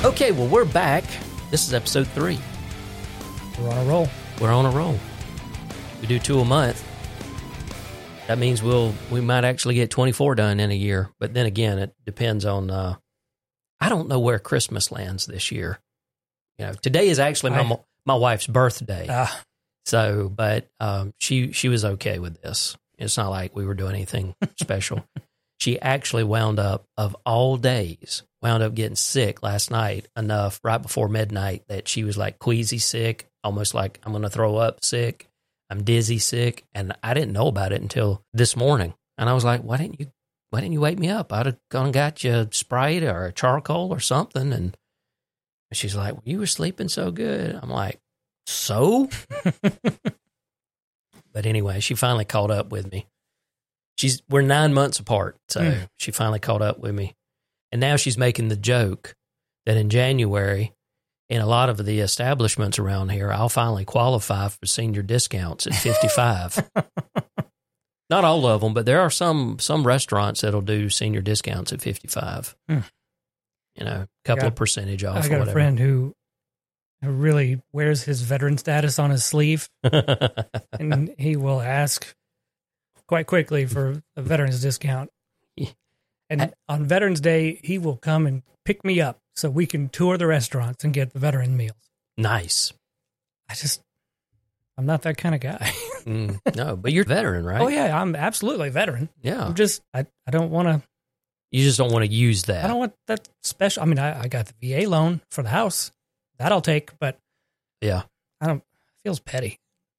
Okay, well, we're back. This is episode 3. We're on a roll. We're on a roll. We do 2 a month. That means we might actually get 24 done in a year. But then again, it depends on, I don't know where Christmas lands this year. You know, today is actually my wife's birthday. But she was okay with this. It's not like we were doing anything special. She actually wound up getting sick last night enough right before midnight that she was like queasy sick, almost like I'm going to throw up sick. I'm dizzy sick. And I didn't know about it until this morning. And I was like, why didn't you wake me up? I'd have gone and got you a Sprite or a charcoal or something. And she's like, well, you were sleeping so good. I'm like, so? But anyway, she finally caught up with me. We're 9 months apart, so she finally caught up with me. And now she's making the joke that in January, in a lot of the establishments around here, I'll finally qualify for senior discounts at 55. Not all of them, but there are some restaurants that'll do senior discounts at 55. You know, a couple of percentage off. I got a friend who really wears his veteran status on his sleeve, and he will ask quite quickly for a veteran's discount. And on Veterans Day, he will come and pick me up so we can tour the restaurants and get the veteran meals. Nice. I'm not that kind of guy. No, but you're a veteran, right? Oh, yeah, I'm absolutely a veteran. Yeah. I don't want to. You just don't want to use that. I don't want that special. I mean, I got the VA loan for the house. That I'll take, but yeah, it feels petty.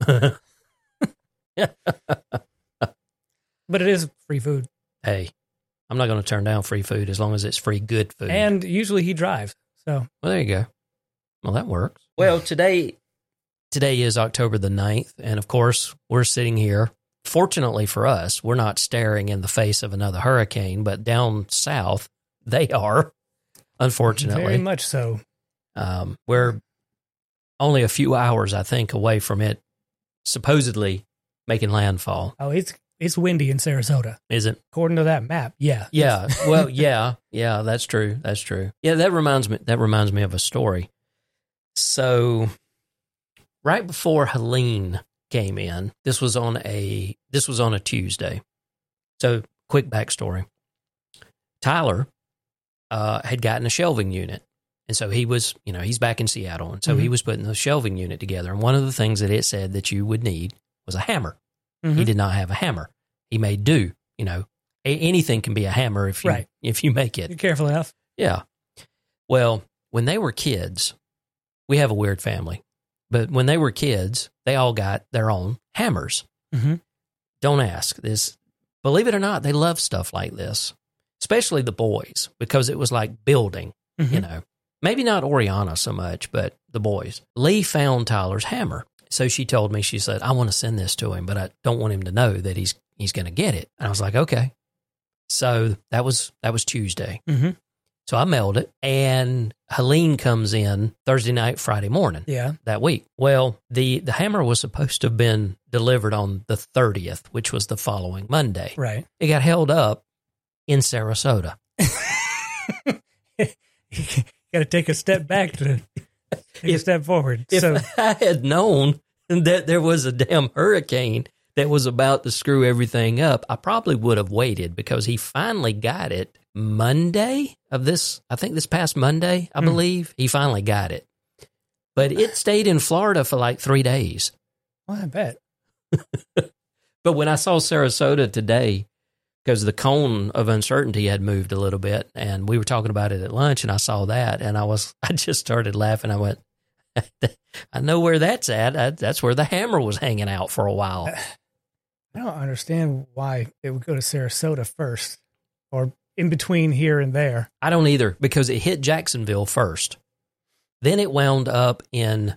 But it is free food. Hey, I'm not going to turn down free food as long as it's free good food. And usually he drives. So well, there you go. Well, that works. Well, today is October the 9th, and of course, we're sitting here. Fortunately for us, we're not staring in the face of another hurricane, but down south, they are, unfortunately. Very much so. We're only a few hours, I think, away from it supposedly making landfall. Oh, it's windy in Sarasota. Is it? According to that map, yeah. Yeah. Well, yeah, that's true. That's true. Yeah, that reminds me of a story. So right before Helene came in, this was on a Tuesday. So quick backstory. Tyler had gotten a shelving unit. And so he was, he's back in Seattle. And so he was putting the shelving unit together. And one of the things that it said that you would need was a hammer. He did not have a hammer. He made do, anything can be a hammer if you make it. You're careful enough. Yeah. Well, when they were kids, we have a weird family, but when they were kids, they all got their own hammers. Don't ask this. Believe it or not, they love stuff like this, especially the boys, because it was like building, Maybe not Oriana so much, but the boys. Lee found Tyler's hammer. So she told me, she said, I want to send this to him, but I don't want him to know that he's going to get it. And I was like, okay. So that was Tuesday. So I mailed it, and Helene comes in Thursday night, Friday morning that week. Well, the hammer was supposed to have been delivered on the 30th, which was the following Monday. Right. It got held up in Sarasota. Got to take a step back to take a step forward. If I had known that there was a damn hurricane that was about to screw everything up, I probably would have waited, because he finally got it Monday of this, I think this past Monday, I believe. He finally got it. But it stayed in Florida for like 3 days. Well, I bet. But when I saw Sarasota today, because the cone of uncertainty had moved a little bit, and we were talking about it at lunch, and I saw that, and I just started laughing. I went, I know where that's at. That's where the hammer was hanging out for a while. I don't understand why it would go to Sarasota first, or in between here and there. I don't either, because it hit Jacksonville first. Then it wound up in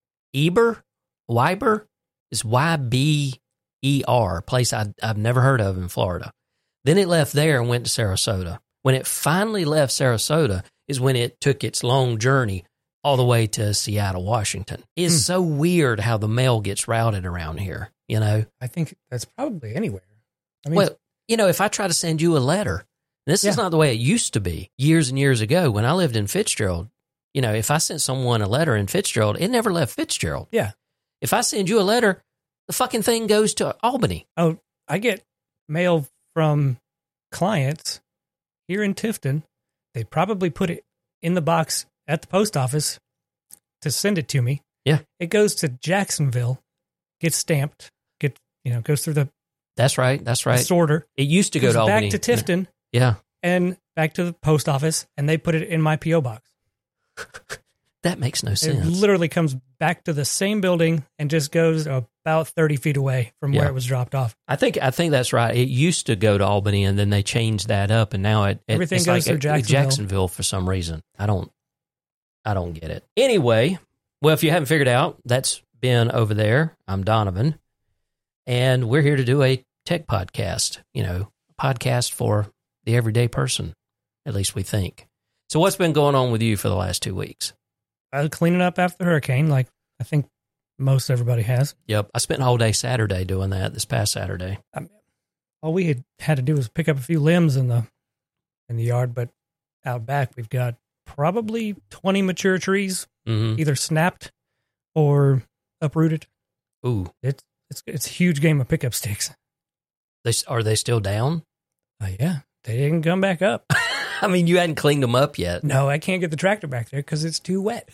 Wyber. It's Yber, place I've never heard of in Florida. Then it left there and went to Sarasota. When it finally left Sarasota is when it took its long journey all the way to Seattle, Washington. It's so weird how the mail gets routed around here, I think that's probably anywhere. I mean, well, if I try to send you a letter, this is not the way it used to be years and years ago when I lived in Fitzgerald. if I sent someone a letter in Fitzgerald, it never left Fitzgerald. Yeah. If I send you a letter, the fucking thing goes to Albany. Oh, I get mail from clients here in Tifton. They probably put it in the box at the post office to send it to me. Yeah. It goes to Jacksonville, gets stamped, goes through the That's right. sorter. It used to go to Albany. Back to Tifton. Yeah. And back to the post office, and they put it in my P.O. box. That makes no It sense. literally comes back to the same building and just goes about 30 feet away from where it was dropped off. I think that's right. It used to go to Albany, and then they changed that up, and now Everything it's goes like through Jacksonville for some reason. I don't get it. Anyway, well, if you haven't figured out, that's Ben over there. I'm Donovan, and we're here to do a tech podcast. A podcast for the everyday person, at least we think. So what's been going on with you for the last 2 weeks? Cleaning up after the hurricane, like I think most everybody has. Yep. I spent a whole day Saturday doing that, this past Saturday. All we had to do was pick up a few limbs in the yard, but out back we've got probably 20 mature trees, either snapped or uprooted. Ooh. It's a huge game of pickup sticks. Are they still down? Yeah. They didn't come back up. I mean, you hadn't cleaned them up yet. No, I can't get the tractor back there because it's too wet.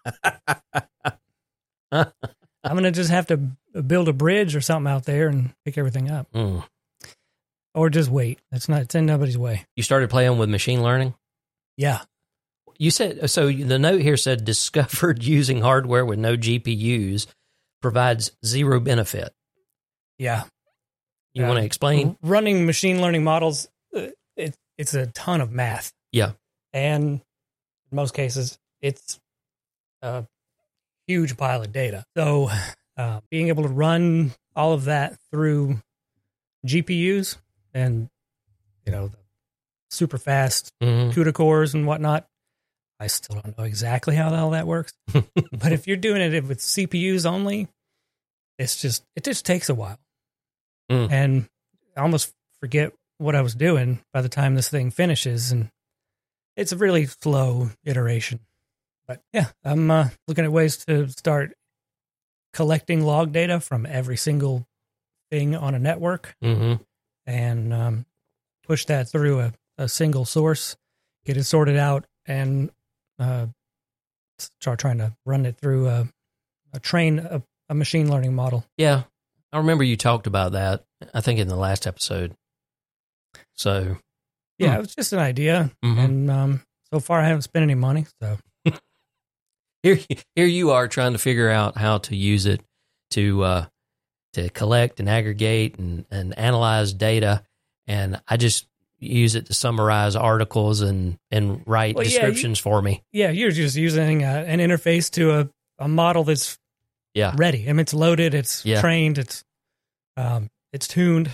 I'm going to just have to build a bridge or something out there and pick everything up. Or just wait. It's in nobody's way. You started playing with machine learning? Yeah. You said, so the note here said, discovered using hardware with no GPUs provides zero benefit. Yeah. You want to explain? Running machine learning models, it's a ton of math. Yeah. And in most cases, it's a huge pile of data. So being able to run all of that through GPUs and, the super fast CUDA cores and whatnot, I still don't know exactly how all that works. But if you're doing it with CPUs only, it just takes a while. And I almost forget what I was doing by the time this thing finishes. And it's a really slow iteration. But yeah, I'm looking at ways to start collecting log data from every single thing on a network and push that through a single source, get it sorted out, and start trying to run it through a machine learning model. Yeah. I remember you talked about that, I think, in the last episode. So, yeah, it was just an idea. And so far I haven't spent any money. So here you are trying to figure out how to use it to collect and aggregate and analyze data. And I just use it to summarize articles and write descriptions for me. Yeah, you're just using an interface to a model that's ready. I mean, it's loaded, it's trained, it's tuned.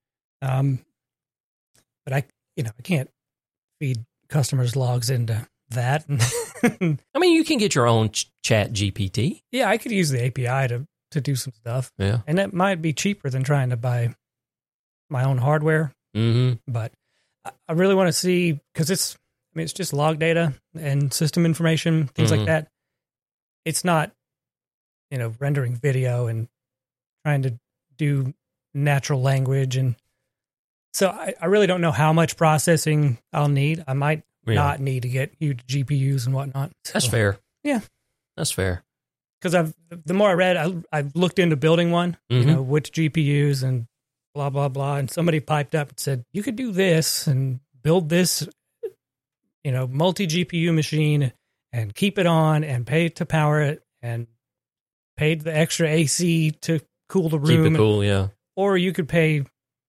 But I can't feed customers logs into that. I mean, you can get your own chat GPT. Yeah, I could use the API to do some stuff. Yeah. And that might be cheaper than trying to buy my own hardware. But I really want to see, because it's just log data and system information, things like that. It's not, rendering video and trying to do natural language. And so I really don't know how much processing I'll need. I might not need to get huge GPUs and whatnot. So, that's fair. Yeah. That's fair. Because the more I read, I've looked into building one, which GPUs and blah, blah, blah. And somebody piped up and said, you could do this and build this, multi-GPU machine and keep it on and pay to power it and pay the extra AC to cool the room. Keep it cool, yeah. Or you could pay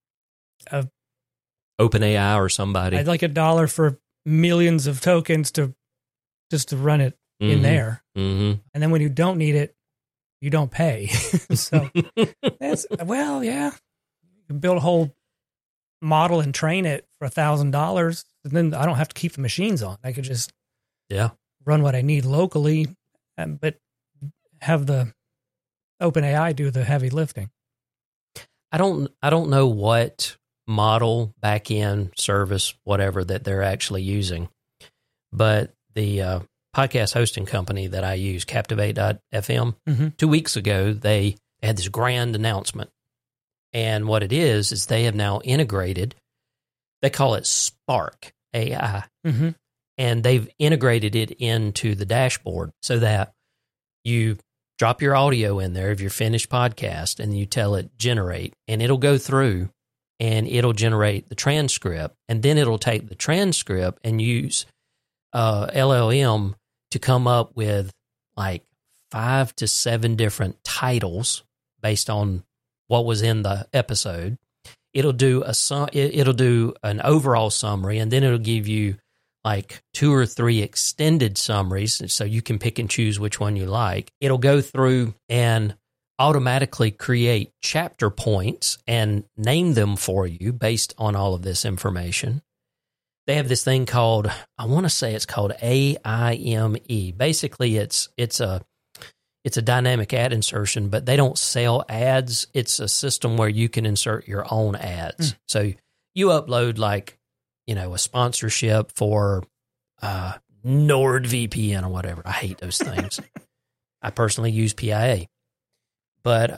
OpenAI or somebody. I'd like $1 for millions of tokens to run it in there. And then when you don't need it, you don't pay. So yeah. You can build a whole model and train it for $1,000. And then I don't have to keep the machines on. I could just run what I need locally, but have the OpenAI do the heavy lifting. I don't know what model, back-end service, whatever that they're actually using, but the podcast hosting company that I use, Captivate.fm, 2 weeks ago, they had this grand announcement. And what it is they have now integrated, they call it Spark AI. And they've integrated it into the dashboard so that you drop your audio in there of your finished podcast and you tell it generate, and it'll go through and it'll generate the transcript. And then it'll take the transcript and use LLM to come up with like 5 to 7 different titles based on what was in the episode. It'll do an overall summary, and then it'll give you like 2 or 3 extended summaries so you can pick and choose which one you like. It'll go through and automatically create chapter points and name them for you based on all of this information. They have this thing called, I want to say it's called AIME. Basically, it's a dynamic ad insertion, but they don't sell ads. It's a system where you can insert your own ads. So you upload like, a sponsorship for NordVPN or whatever. I hate those things. I personally use PIA. But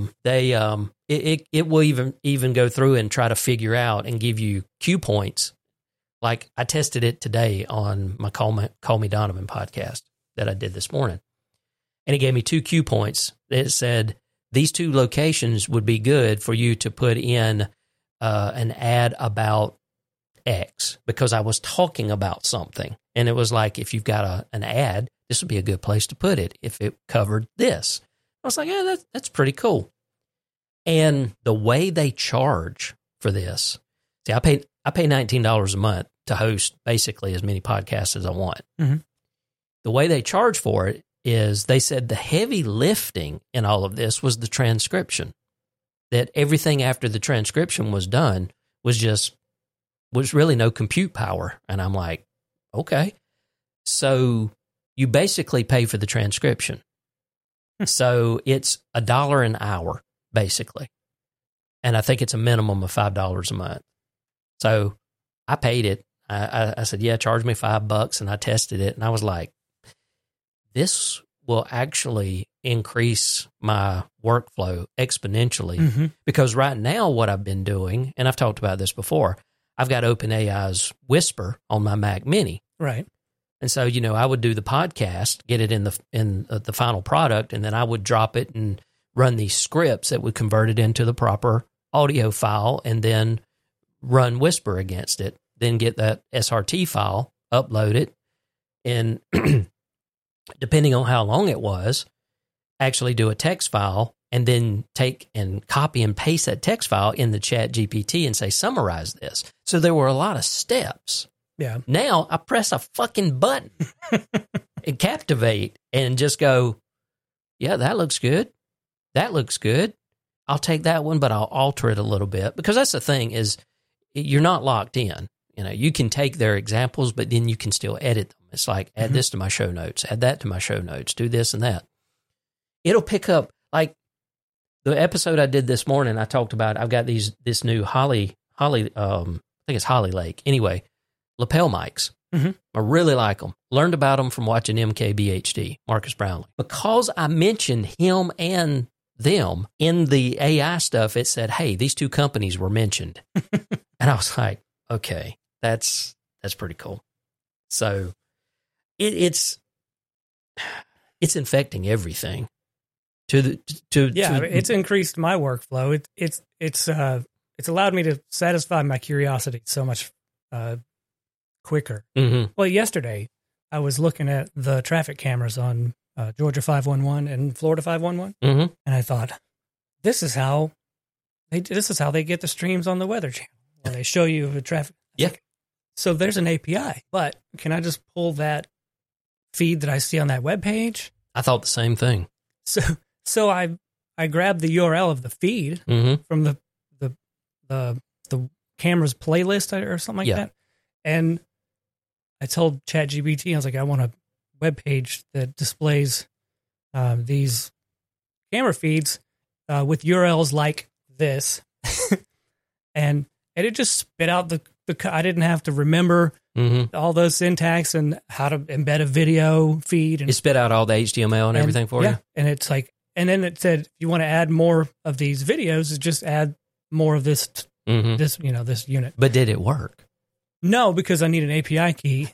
it will even go through and try to figure out and give you cue points. Like I tested it today on my Call Me Donovan podcast that I did this morning. And it gave me 2 cue points. It said, these 2 locations would be good for you to put in an ad about X, because I was talking about something. And it was like, if you've got an ad, this would be a good place to put it if it covered this. I was like, yeah, that's pretty cool. And the way they charge for this, see, I pay $19 a month to host basically as many podcasts as I want. The way they charge for it is they said the heavy lifting in all of this was the transcription. That everything after the transcription was done was really no compute power. And I'm like, okay. So you basically pay for the transcription. So it's $1 an hour, basically. And I think it's a minimum of $5 a month. So I paid it. I said, yeah, charge me $5. And I tested it. And I was like, this will actually increase my workflow exponentially. Because right now what I've been doing, and I've talked about this before, I've got OpenAI's Whisper on my Mac Mini. Right. And so, I would do the podcast, get it in the final product, and then I would drop it and run these scripts that would convert it into the proper audio file, and then run Whisper against it. Then get that SRT file, upload it, and depending on how long it was, actually do a text file, and then take and copy and paste that text file in the Chat GPT and say, summarize this. So there were a lot of steps. Yeah. Now I press a fucking button and Captivate and just go, yeah, that looks good. That looks good. I'll take that one, but I'll alter it a little bit, because that's the thing is you're not locked in. You can take their examples, but then you can still edit them. It's like, add this to my show notes, add that to my show notes, do this and that. It'll pick up, like the episode I did this morning, I talked about, I've got this new Holly, I think it's Holly Lake. Anyway, lapel mics. I really like them. Learned about them from watching MKBHD, Marcus Brownlee. Because I mentioned him and them in the AI stuff, it said, hey, these 2 companies were mentioned. And I was like, okay, that's pretty cool. So it's infecting everything. It's increased my workflow. It's allowed me to satisfy my curiosity so much quicker. Well, yesterday I was looking at the traffic cameras on Georgia 511 and Florida 511, and I thought, this is how they get the streams on the Weather Channel when they show you the traffic. Yeah. So there's an API, but can I just pull that feed that I see on that webpage? I thought the same thing. So I grabbed the URL of the feed from the camera's playlist or something like that, and I told ChatGPT, I was like, I want a web page that displays these camera feeds with URLs like this, and it just spit out I didn't have to remember all those syntax and how to embed a video feed. And it spit out all the HTML and everything for you. And it's like, and then it said, if you want to add more of these videos, just add more of this, this unit. But did it work? No, because I need an API key.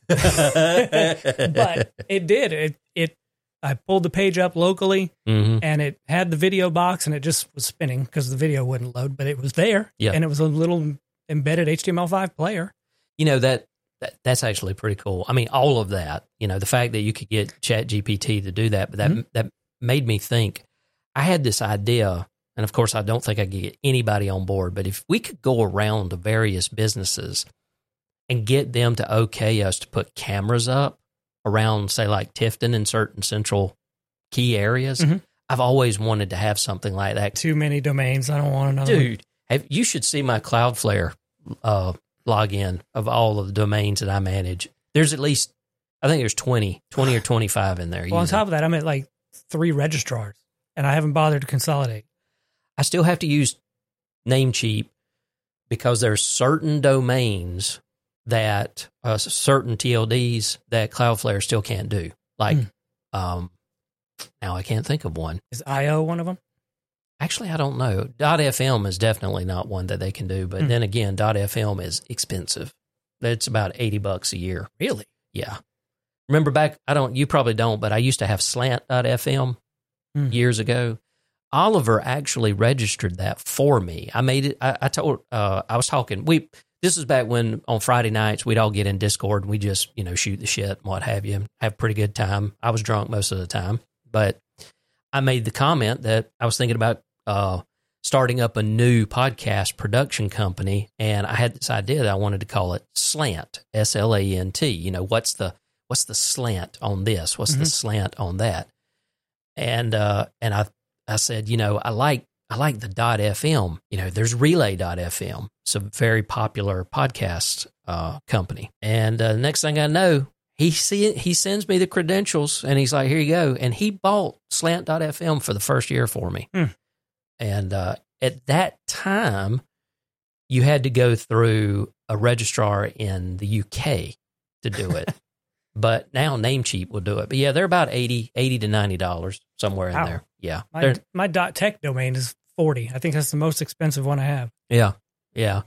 But it did. I pulled the page up locally, and it had the video box, and it just was spinning because the video wouldn't load, but it was there, and it was a little embedded HTML5 player. That's actually pretty cool. I mean, all of that, the fact that you could get ChatGPT to do that, but that made me think. I had this idea, and of course, I don't think I could get anybody on board, but if we could go around to various businesses and get them to okay us to put cameras up around, say, like Tifton in certain central key areas, I've always wanted to have something like that. Too many domains. I don't want another. Dude, you should see my Cloudflare login of all of the domains that I manage. There's at least, I think there's 20 or 25 in there. Well, on top of that, I'm at like 3 registrars, and I haven't bothered to consolidate. I still have to use Namecheap because there's certain domains that certain TLDs that Cloudflare still can't do. Like, now I can't think of one. Is IO one of them? Actually, I don't know. .fm is definitely not one that they can do. But then again, .fm is expensive. It's about $80 a year. Really? Yeah. Remember back, you probably don't, but I used to have slant.fm years ago. Oliver actually registered that for me. I made it. I was talking. This is back when on Friday nights we'd all get in Discord and we just, shoot the shit and what have you, have a pretty good time. I was drunk most of the time, but I made the comment that I was thinking about starting up a new podcast production company, and I had this idea that I wanted to call it Slant, SLANT. What's the slant on this? What's the slant on that? And I said, I like the .fm. There's Relay.fm. It's a very popular podcast company. And the next thing I know, he sends me the credentials, and he's like, here you go. And he bought Slant.fm for the first year for me. And at that time, you had to go through a registrar in the UK to do it. But now Namecheap will do it. But yeah, they're about $80 to $90 somewhere in there. Yeah. My .tech domain is $40. I think that's the most expensive one I have. Yeah. Yeah.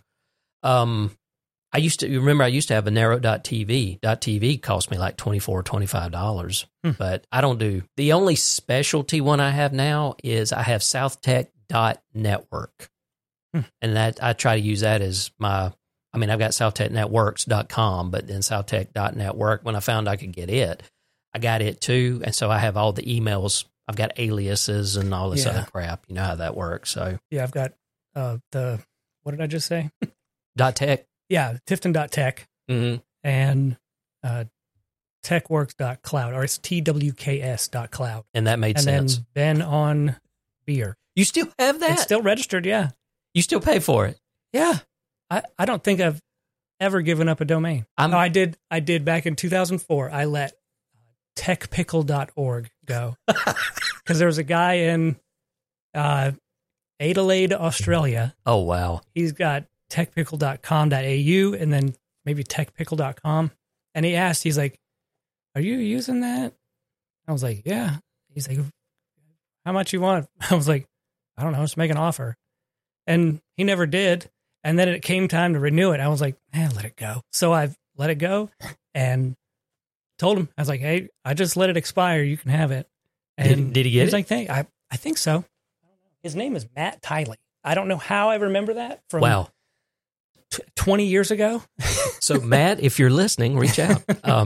I used to have a narrow.tv. .tv cost me like $24, $25. But I don't do, the only specialty one I have now is I have southtech.network. And that I try to use that as I've got southtechnetworks.com, but then southtech.network, when I found I could get it, I got it too. And so I have all the emails. I've got aliases and all this other crap. You know how that works. So yeah, I've got what did I just say? .tech. Yeah, Tifton.tech and techworks.cloud, or it's TWKS.cloud. And that made sense. And then Ben on beer. You still have that? It's still registered, yeah. You still pay for it? Yeah. I don't think I've ever given up a domain. I did back in 2004. I let techpickle.org go because there was a guy in Adelaide, Australia. Oh, wow. He's got techpickle.com.au and then maybe techpickle.com. And he asked, he's like, are you using that? I was like, yeah. He's like, how much you want? I was like, I don't know, just make an offer. And he never did. And then it came time to renew it. I was like, let it go. So I've let it go and told him, I was like, hey, I just let it expire. You can have it. And did he get it? He's like, I think so. His name is Matt Tiley. I don't know how I remember that from 20 years ago. So Matt, if you're listening, reach out.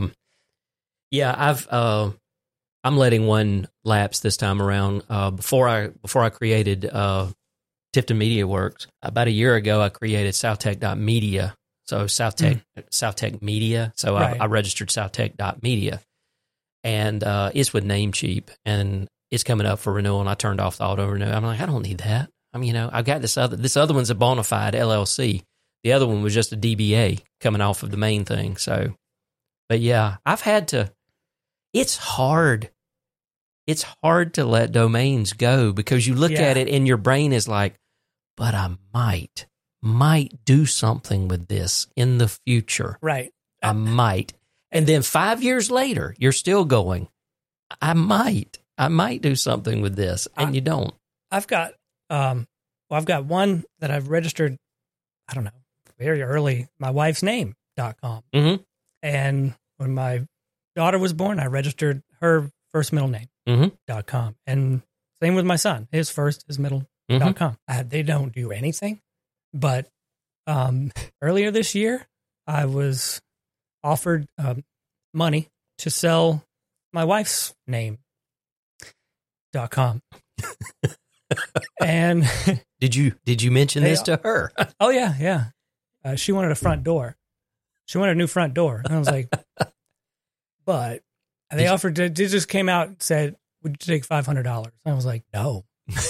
I'm letting one lapse this time around. Before I created Tifton Media Works, about a year ago, I created southtech.media. So Southtech Media. So I registered southtech.media, and it's with Namecheap, and it's coming up for renewal. And I turned off the auto renew. I'm like, I don't need that. I've got this other one's a bona fide LLC. The other one was just a DBA coming off of the main thing. So, but yeah, I've had to. It's hard. It's hard to let domains go because you look at it and your brain is like, but I might. might do something with this in the future. Right. I might. And then 5 years later, you're still going, I might do something with this. And you don't. I've got one that I've registered, I don't know, very early, my wife's name.com. Mm-hmm. And when my daughter was born, I registered her first middle name.com. And same with my son, his first, his middle.com. They don't do anything. But earlier this year, I was offered money to sell my wife's name.com. And did you mention this to her? Oh yeah. She wanted a front door. She wanted a new front door. And I was like, but they offered to, they just came out and said, would you take $500? And I was like, no.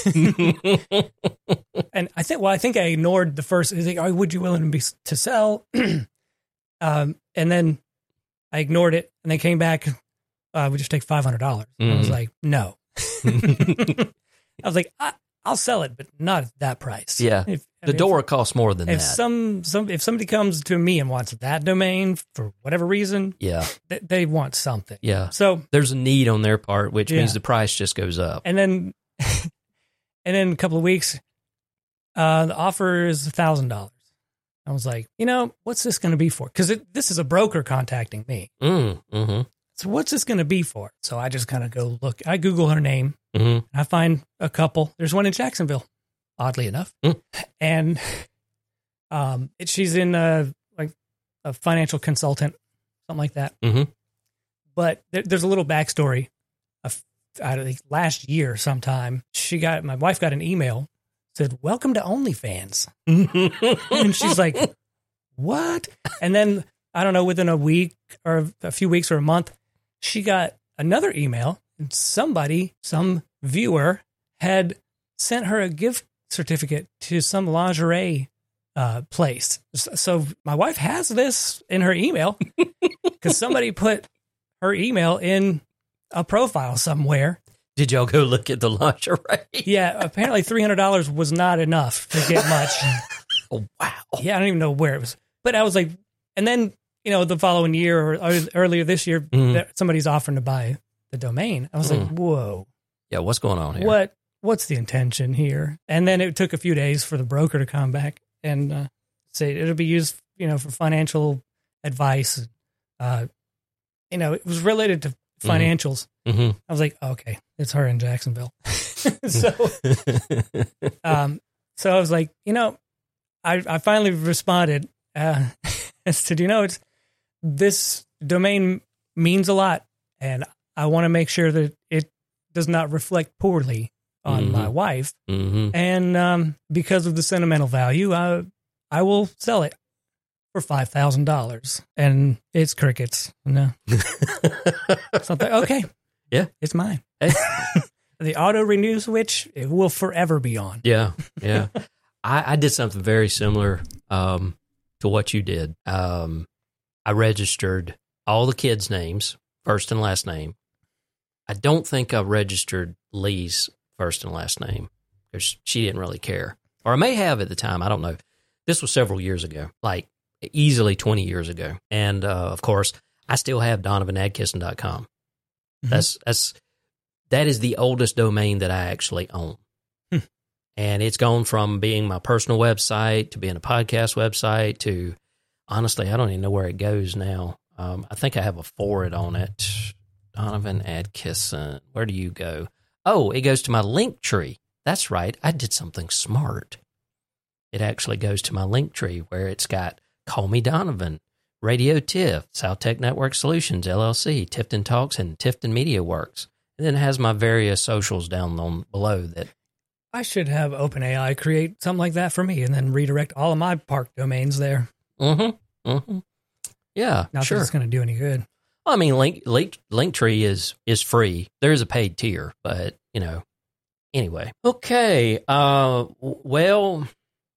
And I think I ignored the first, he's like, oh, would you willing to sell? And then I ignored it and they came back, we just take $500. And I was like, no. I was like, I'll sell it, but not at that price. Yeah. The door costs more than that. If somebody comes to me and wants that domain for whatever reason, they want something. Yeah. So there's a need on their part, which means the price just goes up. And then, a couple of weeks, the offer is $1,000. I was like, what's this going to be for? Because this is a broker contacting me. Mm-hmm. So what's this going to be for? So I just kind of go look. I Google her name. Mm-hmm. I find a couple. There's one in Jacksonville, oddly enough. And she's in a financial consultant, something like that. Mm-hmm. But there's a little backstory. Out of last year sometime, my wife got an email, said, welcome to OnlyFans. And she's like, what? And then, I don't know, within a week or a few weeks or a month, she got another email and some viewer had sent her a gift certificate to some lingerie place. So my wife has this in her email because somebody put her email in a profile somewhere. Did y'all go look at the lingerie? Yeah, apparently $300 was not enough to get much. Oh, wow. Yeah, I don't even know where it was. But I was like, and then, the following year or earlier this year, somebody's offering to buy the domain. I was like, whoa. Yeah, what's going on here? What's the intention here? And then it took a few days for the broker to come back and say it'll be used, for financial advice. It was related to financials. Mm-hmm. I was like, okay, it's her in Jacksonville. So I was like, I finally responded as to, this domain means a lot, and I want to make sure that it does not reflect poorly on my wife. Mm-hmm. And because of the sentimental value, I will sell it for $5,000. And it's crickets. No. Something. Okay. Yeah. It's mine. The auto renew switch, it will forever be on. Yeah. Yeah. I did something very similar to what you did. I registered all the kids' names, first and last name. I don't think I registered Lee's first and last name because she didn't really care. Or I may have at the time. I don't know. This was several years ago, like easily 20 years ago. And, of course, I still have DonovanAdkisson.com. Mm-hmm. That is the oldest domain that I actually own. And it's gone from being my personal website to being a podcast website to, honestly, I don't even know where it goes now. I think I have a forward on it. Donovan Adkisson. Where do you go? Oh, it goes to my link tree. That's right. I did something smart. It actually goes to my link tree where it's got Call Me Donovan, Radio Tiff, South Tech Network Solutions, LLC, Tifton Talks, and Tifton Media Works. And then it has my various socials down on below that. I should have OpenAI create something like that for me and then redirect all of my park domains there. Mm-hmm. Mm-hmm. Yeah, Not sure. that it's going to do any good. Well, I mean, Linktree is free. There is a paid tier, but, anyway. Okay, well,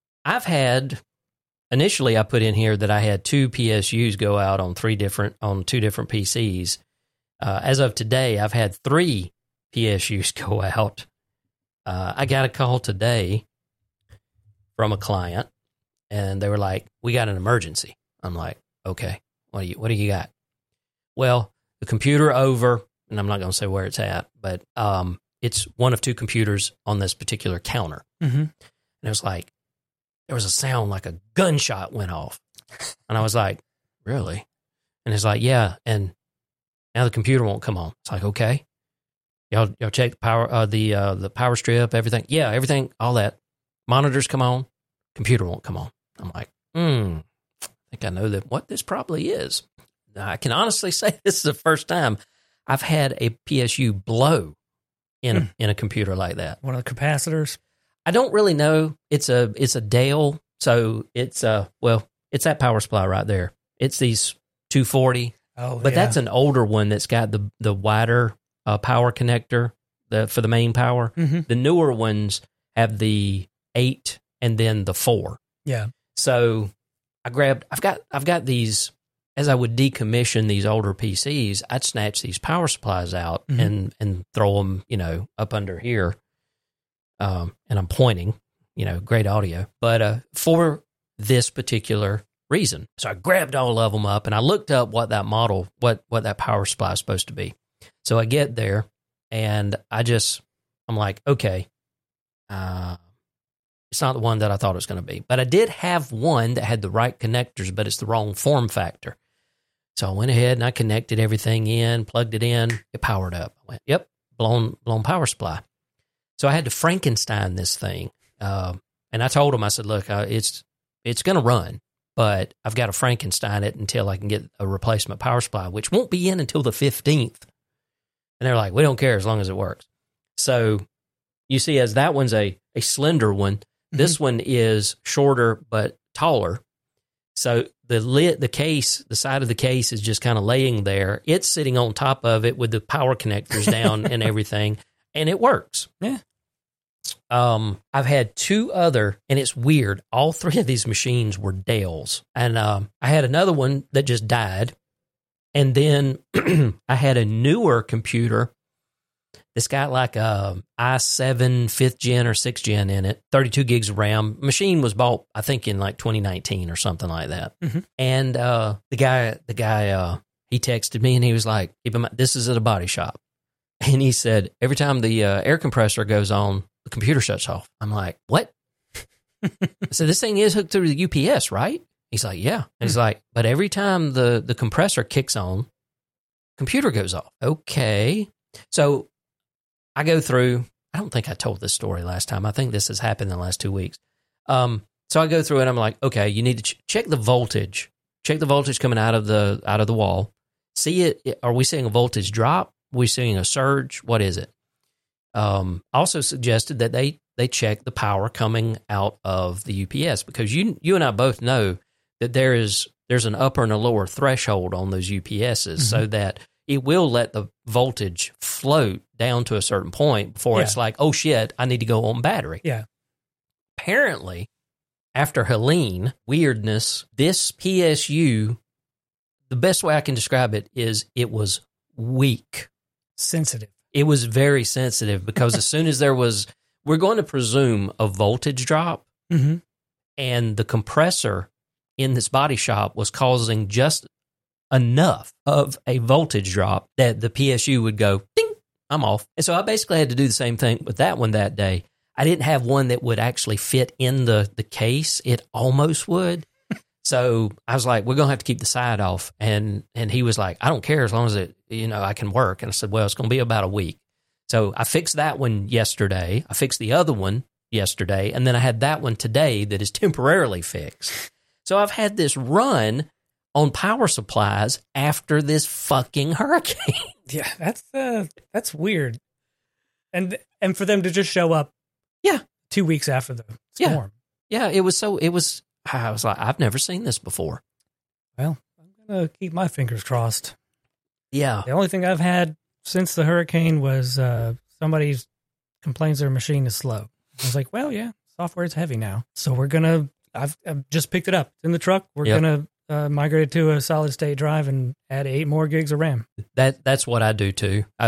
initially I put in here that I had 2 PSUs go out on 2 different PCs. As of today, I've had 3 PSUs go out. I got a call today from a client, and they were like, "We got an emergency." I'm like, "Okay, what do you got?" Well, the computer over, and I'm not going to say where it's at, but it's one of two computers on this particular counter. Mm-hmm. And it was like, there was a sound like a gunshot went off. And I was like, really? And it's like, yeah. And now the computer won't come on. It's like, okay. Y'all check the power, the power strip, everything. Yeah, everything, all that. Monitors come on, computer won't come on. I'm like, I think I know what this probably is. Now, I can honestly say this is the first time I've had a PSU blow in a computer like that. One of the capacitors. I don't really know. It's a Dale, so it's that power supply right there. It's these 240. Oh, but that's an older one that's got the wider power connector for the main power. Mm-hmm. The newer ones have the 8 and then the 4. Yeah. So I've got these. As I would decommission these older PCs, I'd snatch these power supplies out and throw them, up under here. And I'm pointing, great audio. But for this particular reason. So I grabbed all of them up and I looked up what that model, what that power supply is supposed to be. So I get there and I'm like, okay, it's not the one that I thought it was going to be. But I did have one that had the right connectors, but it's the wrong form factor. So I went ahead and I connected everything in, plugged it in, it powered up. I went, yep, blown power supply. So I had to Frankenstein this thing. And I told him, I said, look, it's going to run, but I've got to Frankenstein it until I can get a replacement power supply, which won't be in until the 15th. And they're like, we don't care as long as it works. So you see, as that one's a slender one, this one is shorter but taller. So the case, the side of the case is just kind of laying there. It's sitting on top of it with the power connectors down and everything, and it works. Yeah. I've had two other, and it's weird. All three of these machines were Dells, and I had another one that just died, and then I had a newer computer that's got like a i7 5th gen or 6th gen in it, 32 gigs of RAM. Machine was bought, I think, in like 2019 or something like that. Mm-hmm. And the guy, he texted me and he was like, "Keep in mind, this is at a body shop." And he said, every time the air compressor goes on, the computer shuts off. I'm like, what? I said, this thing is hooked through the UPS, right? He's like, yeah. And he's like, but every time the compressor kicks on, computer goes off. Okay. So I go through, I don't think I told this story last time. I think this has happened in the last 2 weeks. So I go through and I'm like, okay, you need to check the voltage. Check the voltage coming out of the wall. See it. Are we seeing a voltage drop? Are we seeing a surge? What is it? Also suggested that they check the power coming out of the UPS, because you and I both know that there's an upper and a lower threshold on those UPSs, so that it will let the voltage float down to a certain point before it's like, oh shit, I need to go on battery. Yeah. Apparently, after Helene weirdness, this PSU, the best way I can describe it is it was weak. Sensitive. It was very sensitive, because as soon as we're going to presume a voltage drop, and the compressor in this body shop was causing just enough of a voltage drop that the PSU would go, ding, I'm off. And so I basically had to do the same thing with that one that day. I didn't have one that would actually fit in the case. It almost would. So I was like, we're going to have to keep the side off. And he was like, I don't care as long as I can work. And I said, well, it's going to be about a week. So I fixed that one yesterday. I fixed the other one yesterday. And then I had that one today that is temporarily fixed. So I've had this run on power supplies after this fucking hurricane. Yeah, that's weird. And for them to just show up 2 weeks after the storm. Yeah, I was like, I've never seen this before. Well, I'm going to keep my fingers crossed. Yeah. The only thing I've had since the hurricane was somebody complains their machine is slow. I was like, well, yeah, software is heavy now. So I've just picked it up. It's in the truck. We're going to migrate it to a solid state drive and add 8 more gigs of RAM. That's what I do too. I've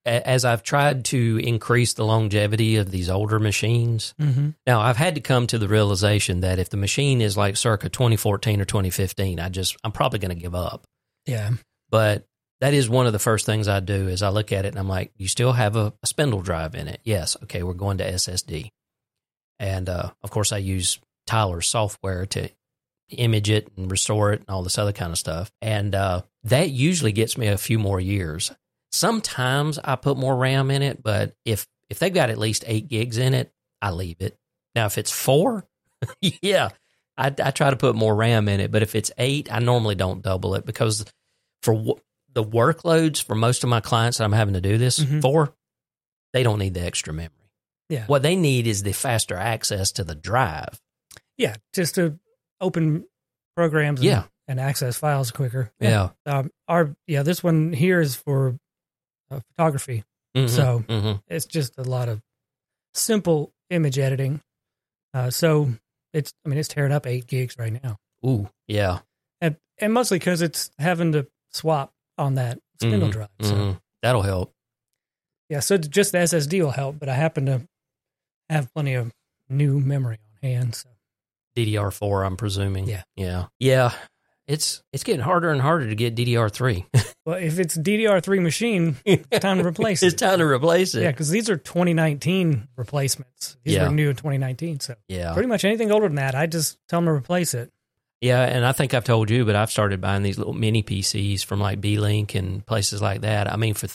as I've tried to increase the longevity of these older machines, now I've had to come to the realization that if the machine is like circa 2014 or 2015, I'm probably going to give up. Yeah. But that is one of the first things I do is I look at it and I'm like, you still have a spindle drive in it? Yes. Okay, we're going to SSD. And, of course, I use Tyler's software to image it and restore it and all this other kind of stuff. And that usually gets me a few more years. Sometimes I put more RAM in it, but if they've got at least 8 gigs in it, I leave it. Now, if it's 4, yeah, I try to put more RAM in it. But if it's 8, I normally don't double it because for the workloads for most of my clients that I'm having to do this for, they don't need the extra memory. Yeah. What they need is the faster access to the drive. Yeah, just to open programs and access files quicker. Yeah. This one here is for photography. So it's just a lot of simple image editing. So it's tearing up 8 gigs right now. Ooh, yeah. And mostly because it's having to swap on that spindle drive. So that'll help. Yeah, so just the SSD will help, but I happen to have plenty of new memory on hand. So. DDR4, I'm presuming. Yeah. Yeah. It's getting harder and harder to get DDR3. Well, if it's DDR3 machine, it's time to replace it. It's time to replace it. Yeah, because these are 2019 replacements. These were new in 2019. So pretty much anything older than that, I just tell them to replace it. Yeah, and I think I've told you, but I've started buying these little mini PCs from like B-Link and places like that. I mean, for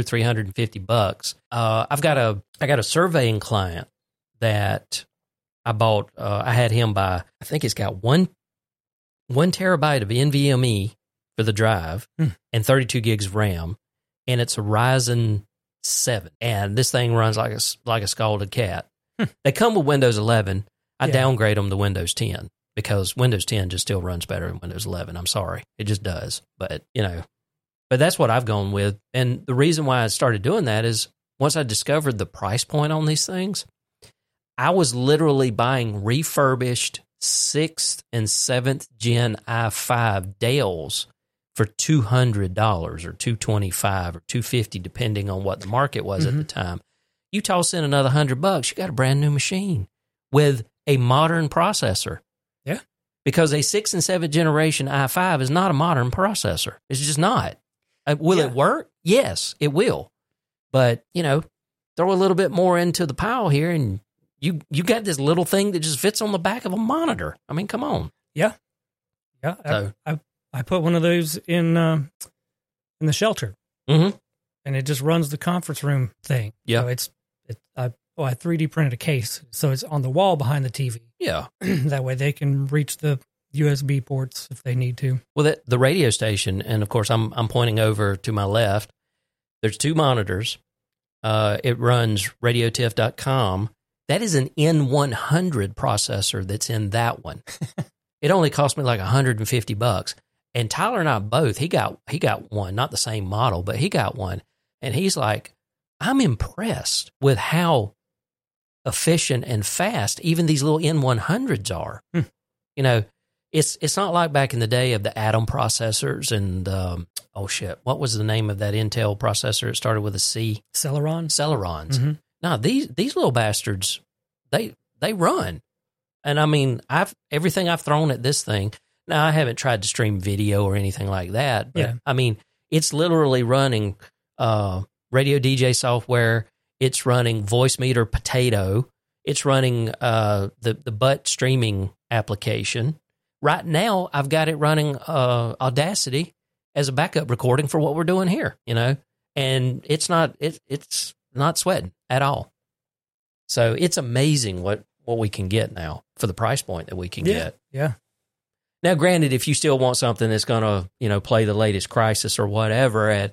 $350, I got a surveying client that I bought. I had him buy. I think it's got one terabyte of NVMe for the drive and 32 gigs of RAM, and it's a Ryzen 7, and this thing runs like a scalded cat. They come with Windows 11. I downgrade them to Windows 10 because Windows 10 just still runs better than Windows 11. I'm sorry, it just does. But but that's what I've gone with, and the reason why I started doing that is once I discovered the price point on these things, I was literally buying refurbished 6th and 7th gen i5 Dells for $200 or $225 or $250, depending on what the market was at the time. You toss in another $100, you got a brand new machine with a modern processor. Yeah. Because a 6th and 7th generation i5 is not a modern processor. It's just not. Will it work? Yes, it will. But, throw a little bit more into the pile here and you got this little thing that just fits on the back of a monitor. I mean, come on. Yeah. Yeah. So, I put one of those in the shelter. And it just runs the conference room thing. Yeah. So I 3D printed a case. So it's on the wall behind the TV. Yeah. That way they can reach the USB ports if they need to. Well, the radio station, and of course I'm pointing over to my left. There's 2 monitors. It runs radiotiff.com. That is an N100 processor that's in that one. It only cost me like $150. And Tyler and I both, he got one, not the same model, but he got one. And he's like, I'm impressed with how efficient and fast even these little N100s are. It's not like back in the day of the Atom processors and, what was the name of that Intel processor? It started with a C. Celerons. No, these little bastards, they run. And I mean, everything I've thrown at this thing, now I haven't tried to stream video or anything like that, but I mean, it's literally running Radio DJ software, it's running Voicemeeter Potato, it's running the butt streaming application. Right now, I've got it running Audacity as a backup recording for what we're doing here, and it's not sweating at all. So it's amazing what we can get now for the price point that we can get. Yeah. Now, granted, if you still want something that's going to, play the latest Crysis or whatever at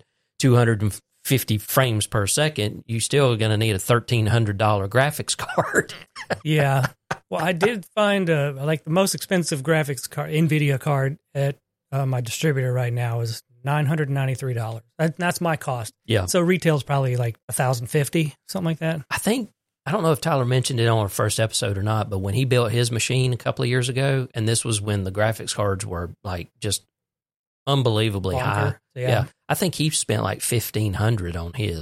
250 frames per second, you still going to need a $1,300 graphics card. Yeah. Well, I did find the most expensive graphics card, NVIDIA card at my distributor right now is $993. That's my cost. Yeah. So retail's probably like $1,050, something like that. I don't know if Tyler mentioned it on our first episode or not, but when he built his machine a couple of years ago, and this was when the graphics cards were like just unbelievably high. Yeah. I think he spent like $1,500 on his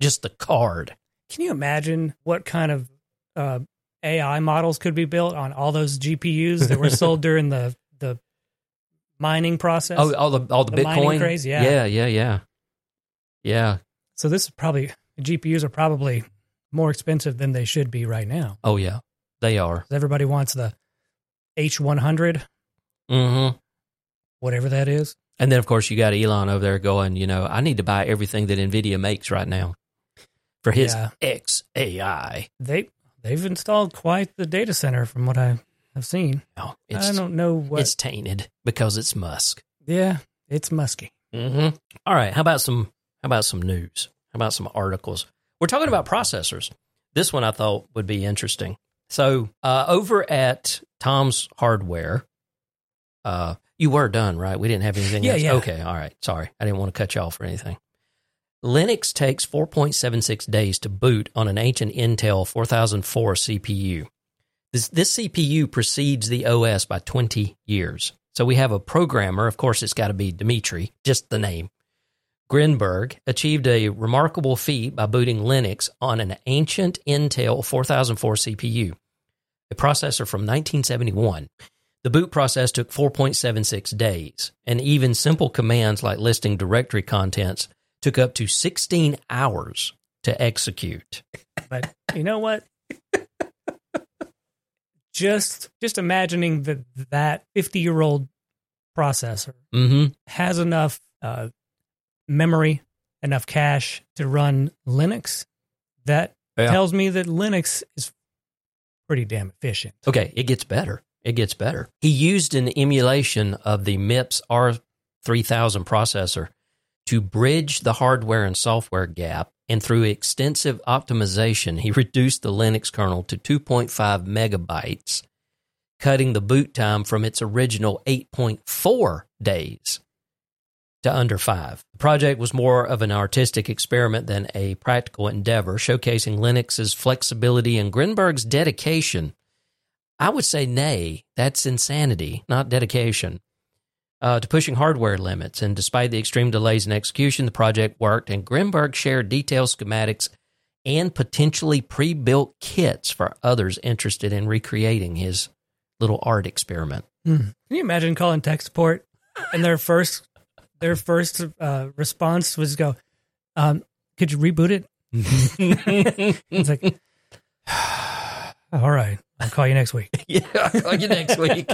just the card. Can you imagine what kind of AI models could be built on all those GPUs that were sold during the mining process? Oh, all the Bitcoin mining craze, yeah. Yeah. So this is probably, GPUs are probably more expensive than they should be right now. Oh, yeah, they are. Everybody wants the H100, whatever that is. And then, of course, you got Elon over there going, I need to buy everything that NVIDIA makes right now for his XAI. They've installed quite the data center from what I have seen. No, I don't know what. It's tainted because it's Musk. Yeah, it's musky. Mm-hmm. All right, how about some news? How about some articles? We're talking about processors. This one I thought would be interesting. So over at Tom's Hardware, you were done, right? We didn't have anything else? Yeah. Okay, all right. Sorry. I didn't want to cut you off or anything. Linux takes 4.76 days to boot on an ancient Intel 4004 CPU. This CPU precedes the OS by 20 years. So we have a programmer, of course it's got to be Dmitry, just the name. Grinberg achieved a remarkable feat by booting Linux on an ancient Intel 4004 CPU, a processor from 1971. The boot process took 4.76 days, and even simple commands like listing directory contents took up to 16 hours to execute. But you know what? Just imagining that 50-year-old processor has enough memory, enough cache to run Linux, that tells me that Linux is pretty damn efficient. Okay, it gets better. He used an emulation of the MIPS R3000 processor to bridge the hardware and software gap, and through extensive optimization, he reduced the Linux kernel to 2.5 megabytes, cutting the boot time from its original 8.4 days to under 5. The project was more of an artistic experiment than a practical endeavor, showcasing Linux's flexibility and Grinberg's dedication. I would say, nay, that's insanity, not dedication, to pushing hardware limits. And despite the extreme delays in execution, the project worked, and Grinberg shared detailed schematics and potentially pre-built kits for others interested in recreating his little art experiment. Can you imagine calling tech support and their first response was go, could you reboot it? It's like, all right, I'll call you next week. Yeah, I'll call you next week.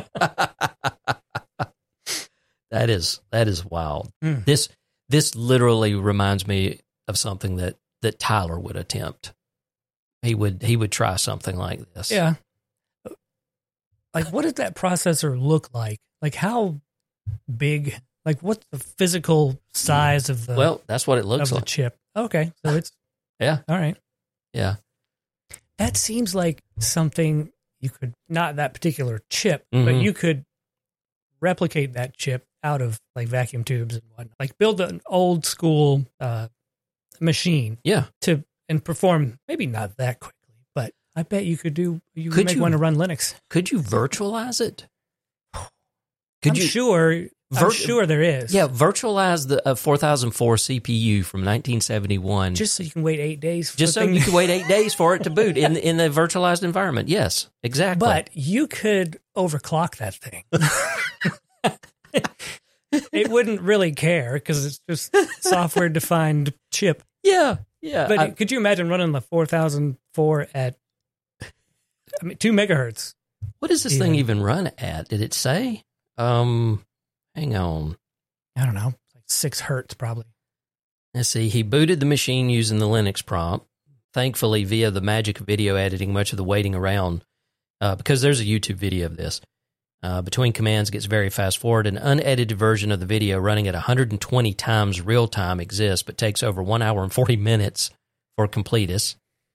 That is wild. This literally reminds me of something that Tyler would attempt. He would try something like this. Yeah. Like, what does that processor look like? Like, how big? Like, what's the physical size of the? Well, that's what it looks like. The chip. Okay, so it's all right. Yeah, that seems like something you could, not that particular chip, but you could replicate that chip out of like vacuum tubes and whatnot. Like, build an old school machine. Yeah. And perform, maybe not that quickly, but I bet you could do. You could make one to run Linux. Could you virtualize it? I'm sure there is. Yeah, virtualize the 4004 CPU from 1971. Just so you can wait 8 days. Just so you can wait 8 days for it to boot in the virtualized environment. Yes, exactly. But you could overclock that thing. It wouldn't really care because it's just software-defined chip. Yeah. But could you imagine running the 4004 at 2 megahertz? What does this thing even run at? Did it say? Hang on. I don't know. Like 6 hertz probably. Let's see. He booted the machine using the Linux prompt. Thankfully, via the magic of video editing, much of the waiting around, because there's a YouTube video of this, between commands gets very fast forward. An unedited version of the video running at 120 times real time exists, but takes over 1 hour and 40 minutes for completists.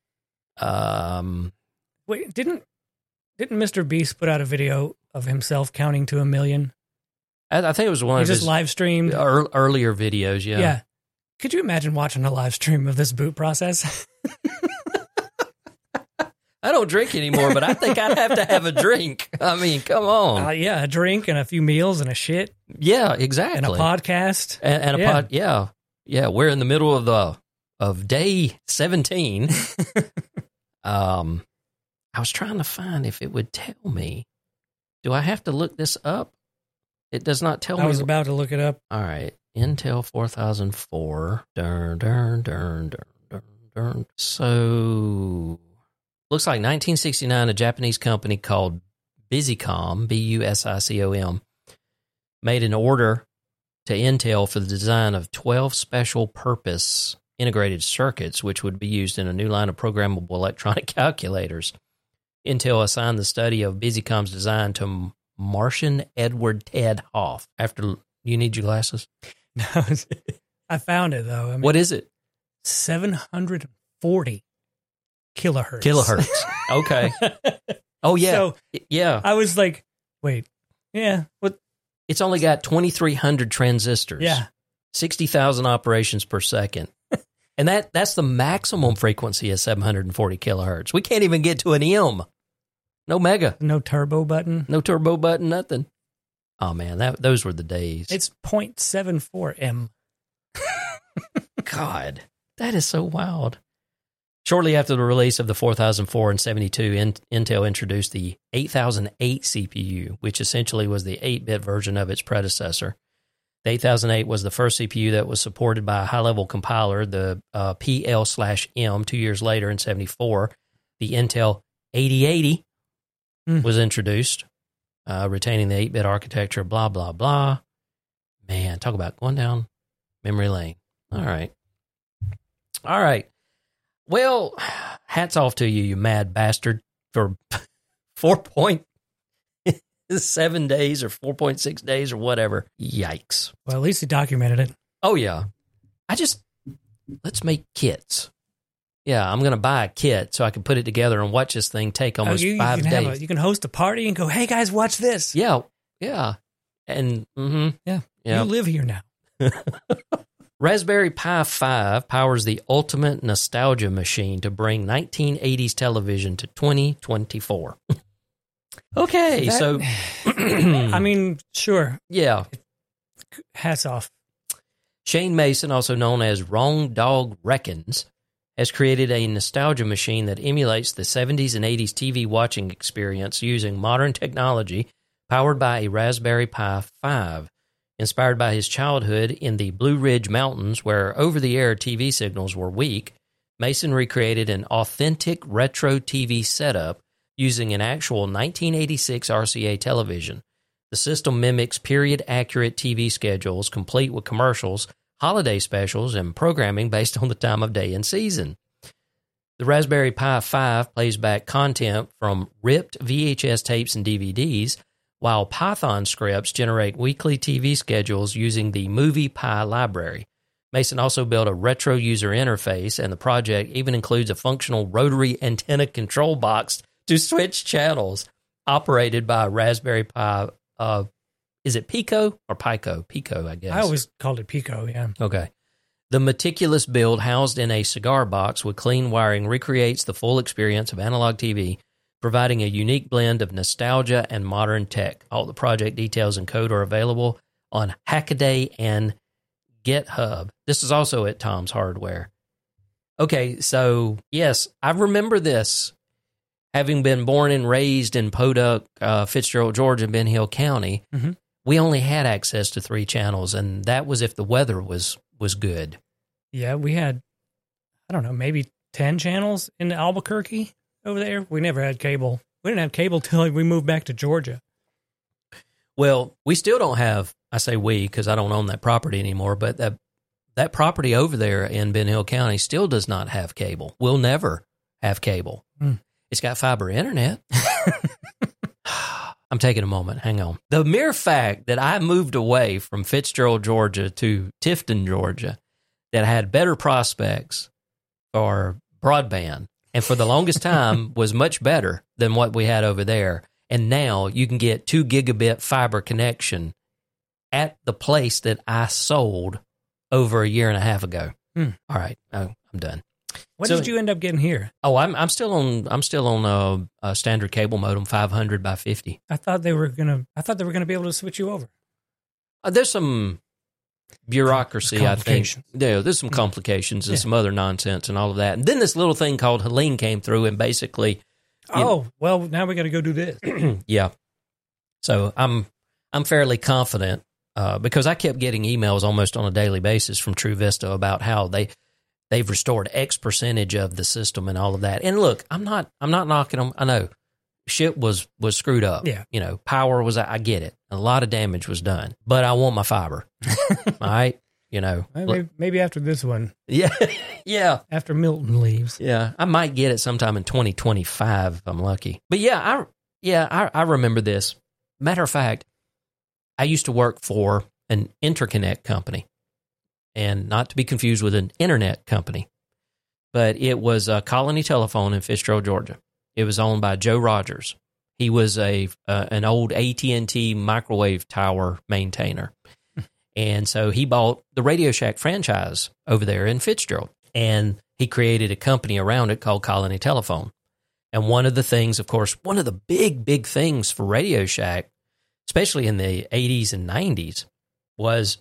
Wait, didn't Mr. Beast put out a video of himself counting to 1 million? I think it was one of his live streamed earlier videos. Yeah. Yeah. Could you imagine watching a live stream of this boot process? I don't drink anymore, but I think I'd have to have a drink. I mean, come on. Yeah, a drink and a few meals and a shit. Yeah, exactly. And a podcast. And a pod. Yeah. Yeah, we're in the middle of the of day 17. I was trying to find if it would tell me. Do I have to look this up? It does not tell me. I was about to look it up. All right. Intel 4004. Dun, dun, dun, dun, dun, dun. So, looks like 1969, a Japanese company called Busicom, Busicom, made an order to Intel for the design of 12 special purpose integrated circuits, which would be used in a new line of programmable electronic calculators. Intel assigned the study of Busicom's design to Martian Edward Ted Hoff. After, you need your glasses? No, I found it, though. I mean, What is it? 740 kilohertz. Kilohertz. Okay. Oh, yeah. So yeah. I was like, wait, yeah, what? It's only got 2,300 transistors. Yeah. 60,000 operations per second. And that's the maximum frequency of 740 kilohertz. We can't even get to an M. No mega. No turbo button. No turbo button, nothing. Oh, man, those were the days. It's 0.74 M. God, that is so wild. Shortly after the release of the 4004 and 72, Intel introduced the 8008 CPU, which essentially was the 8-bit version of its predecessor. The 8008 was the first CPU that was supported by a high-level compiler, the PL/M. 2 years later, in 74, the Intel 8080 was introduced, retaining the 8-bit architecture, blah, blah, blah. Man, talk about going down memory lane. All right. Well, hats off to you, you mad bastard, for 4.7 days or 4.6 days or whatever. Yikes. Well, at least he documented it. Oh, yeah. Let's make kits. Yeah, I'm going to buy a kit so I can put it together and watch this thing take almost 5 days. You can host a party and go, hey, guys, watch this. Yeah. And, Yeah. You live here now. Raspberry Pi 5 powers the ultimate nostalgia machine to bring 1980s television to 2024. Okay, so... I mean, sure. Yeah. Hats off. Shane Mason, also known as Wrong Dog Reckons, has created a nostalgia machine that emulates the 70s and 80s TV watching experience using modern technology powered by a Raspberry Pi 5. Inspired by his childhood in the Blue Ridge Mountains, where over-the-air TV signals were weak, Mason recreated an authentic retro TV setup using an actual 1986 RCA television. The system mimics period-accurate TV schedules, complete with commercials, holiday specials, and programming based on the time of day and season. The Raspberry Pi 5 plays back content from ripped VHS tapes and DVDs, while Python scripts generate weekly TV schedules using the MoviePy library. Mason also built a retro user interface, and the project even includes a functional rotary antenna control box to switch channels, operated by a Raspberry Pi. Is it Pico or Pico? Pico, I guess. I always called it Pico, yeah. Okay. The meticulous build, housed in a cigar box with clean wiring, recreates the full experience of analog TV, providing a unique blend of nostalgia and modern tech. All the project details and code are available on Hackaday and GitHub. This is also at Tom's Hardware. Okay, so yes, I remember this. Having been born and raised in Podunk, Fitzgerald, Georgia, Ben Hill County, we only had access to 3 channels, and that was if the weather was good. Yeah, we had, I don't know, maybe 10 channels in Albuquerque. Over there, we never had cable. We didn't have cable till we moved back to Georgia. Well, we still don't have, I say we because I don't own that property anymore, but that property over there in Ben Hill County still does not have cable. We'll never have cable. It's got fiber internet. I'm taking a moment. Hang on. The mere fact that I moved away from Fitzgerald, Georgia to Tifton, Georgia, that had better prospects for broadband, and for the longest time was much better than what we had over there. And now you can get 2 gigabit fiber connection at the place that I sold over a year and a half ago. All right, I'm done. What did you end up getting here? Oh, I'm still on a standard cable modem, 500 by 50. I thought they were gonna be able to switch you over. There's some bureaucracy, I think. Yeah, there's some complications and some other nonsense and all of that. And then this little thing called Helene came through and basically... well, now we got to go do this. Yeah. So I'm fairly confident because I kept getting emails almost on a daily basis from True Vista about how they've restored X percentage of the system and all of that. And look, I'm not knocking them. I know shit was screwed up. Yeah. You know, power was, I get it. A lot of damage was done, but I want my fiber. All right. You know, maybe after this one. Yeah. Yeah. After Milton leaves. Yeah. I might get it sometime in 2025 if I'm lucky. But I remember this. Matter of fact, I used to work for an interconnect company, and not to be confused with an internet company, but it was a Colony Telephone in Fitzgerald, Georgia. It was owned by Joe Rogers. He was an old AT&T microwave tower maintainer. And so he bought the Radio Shack franchise over there in Fitzgerald, and he created a company around it called Colony Telephone. And one of the things, of course, one of the big things for Radio Shack, especially in the 80s and 90s, was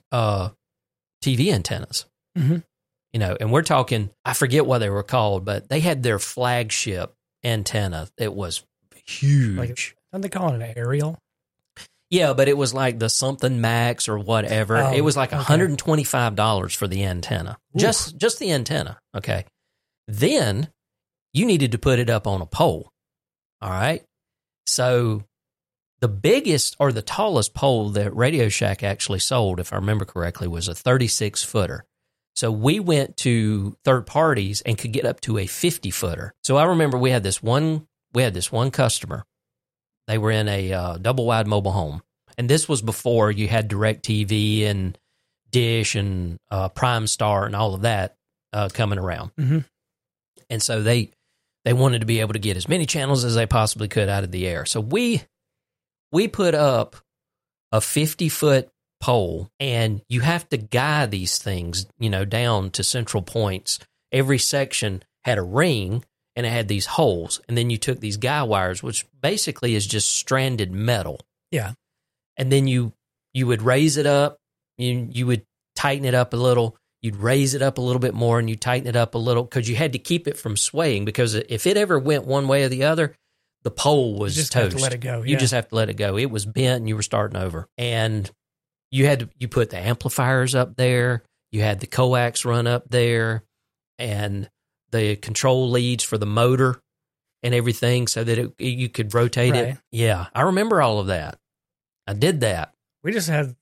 TV antennas. Mm-hmm. You know, and we're talking, I forget what they were called, but they had their flagship antenna. It was huge. Don't they call it an aerial? Yeah, but it was like the something max or whatever. It was like $125 for the antenna. Oof. Just the antenna. Okay. Then you needed to put it up on a pole. All right. So the biggest or the tallest pole that Radio Shack actually sold, if I remember correctly, was a 36-footer. So we went to third parties and could get up to a 50-footer. So I remember we had this one customer. They were in a double-wide mobile home. And this was before you had DirecTV and Dish and Prime Star and all of that coming around. Mm-hmm. And so they wanted to be able to get as many channels as they possibly could out of the air. So we put up a 50-foot pole, and you have to guide these things, you know, down to central points. Every section had a ring, and it had these holes. And then you took these guy wires, which basically is just stranded metal. Yeah. And then you would raise it up, you would tighten it up a little, you'd raise it up a little bit more, and you tighten it up a little, because you had to keep it from swaying, because if it ever went one way or the other, the pole was toast. Have to let it go. You just have to let it go. It was bent, and you were starting over. And you put the amplifiers up there, you had the coax run up there, and the control leads for the motor and everything, so that you could rotate it. Yeah, I remember all of that. I did that. We just had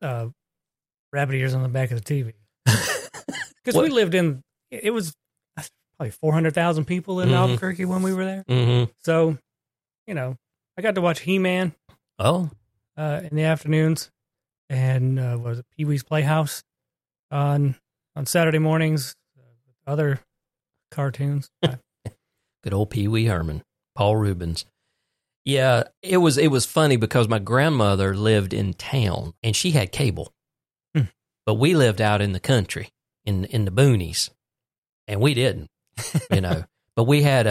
rabbit ears on the back of the TV. Because we lived in, it was probably 400,000 people in Albuquerque when we were there. Mm-hmm. So, you know, I got to watch He-Man in the afternoons, and what was it, Pee-wee's Playhouse on Saturday mornings, other cartoons. Good old Pee-wee Herman, Paul Rubens. Yeah, it was funny because my grandmother lived in town, and she had cable. But we lived out in the country, in the boonies, and we didn't, you know. But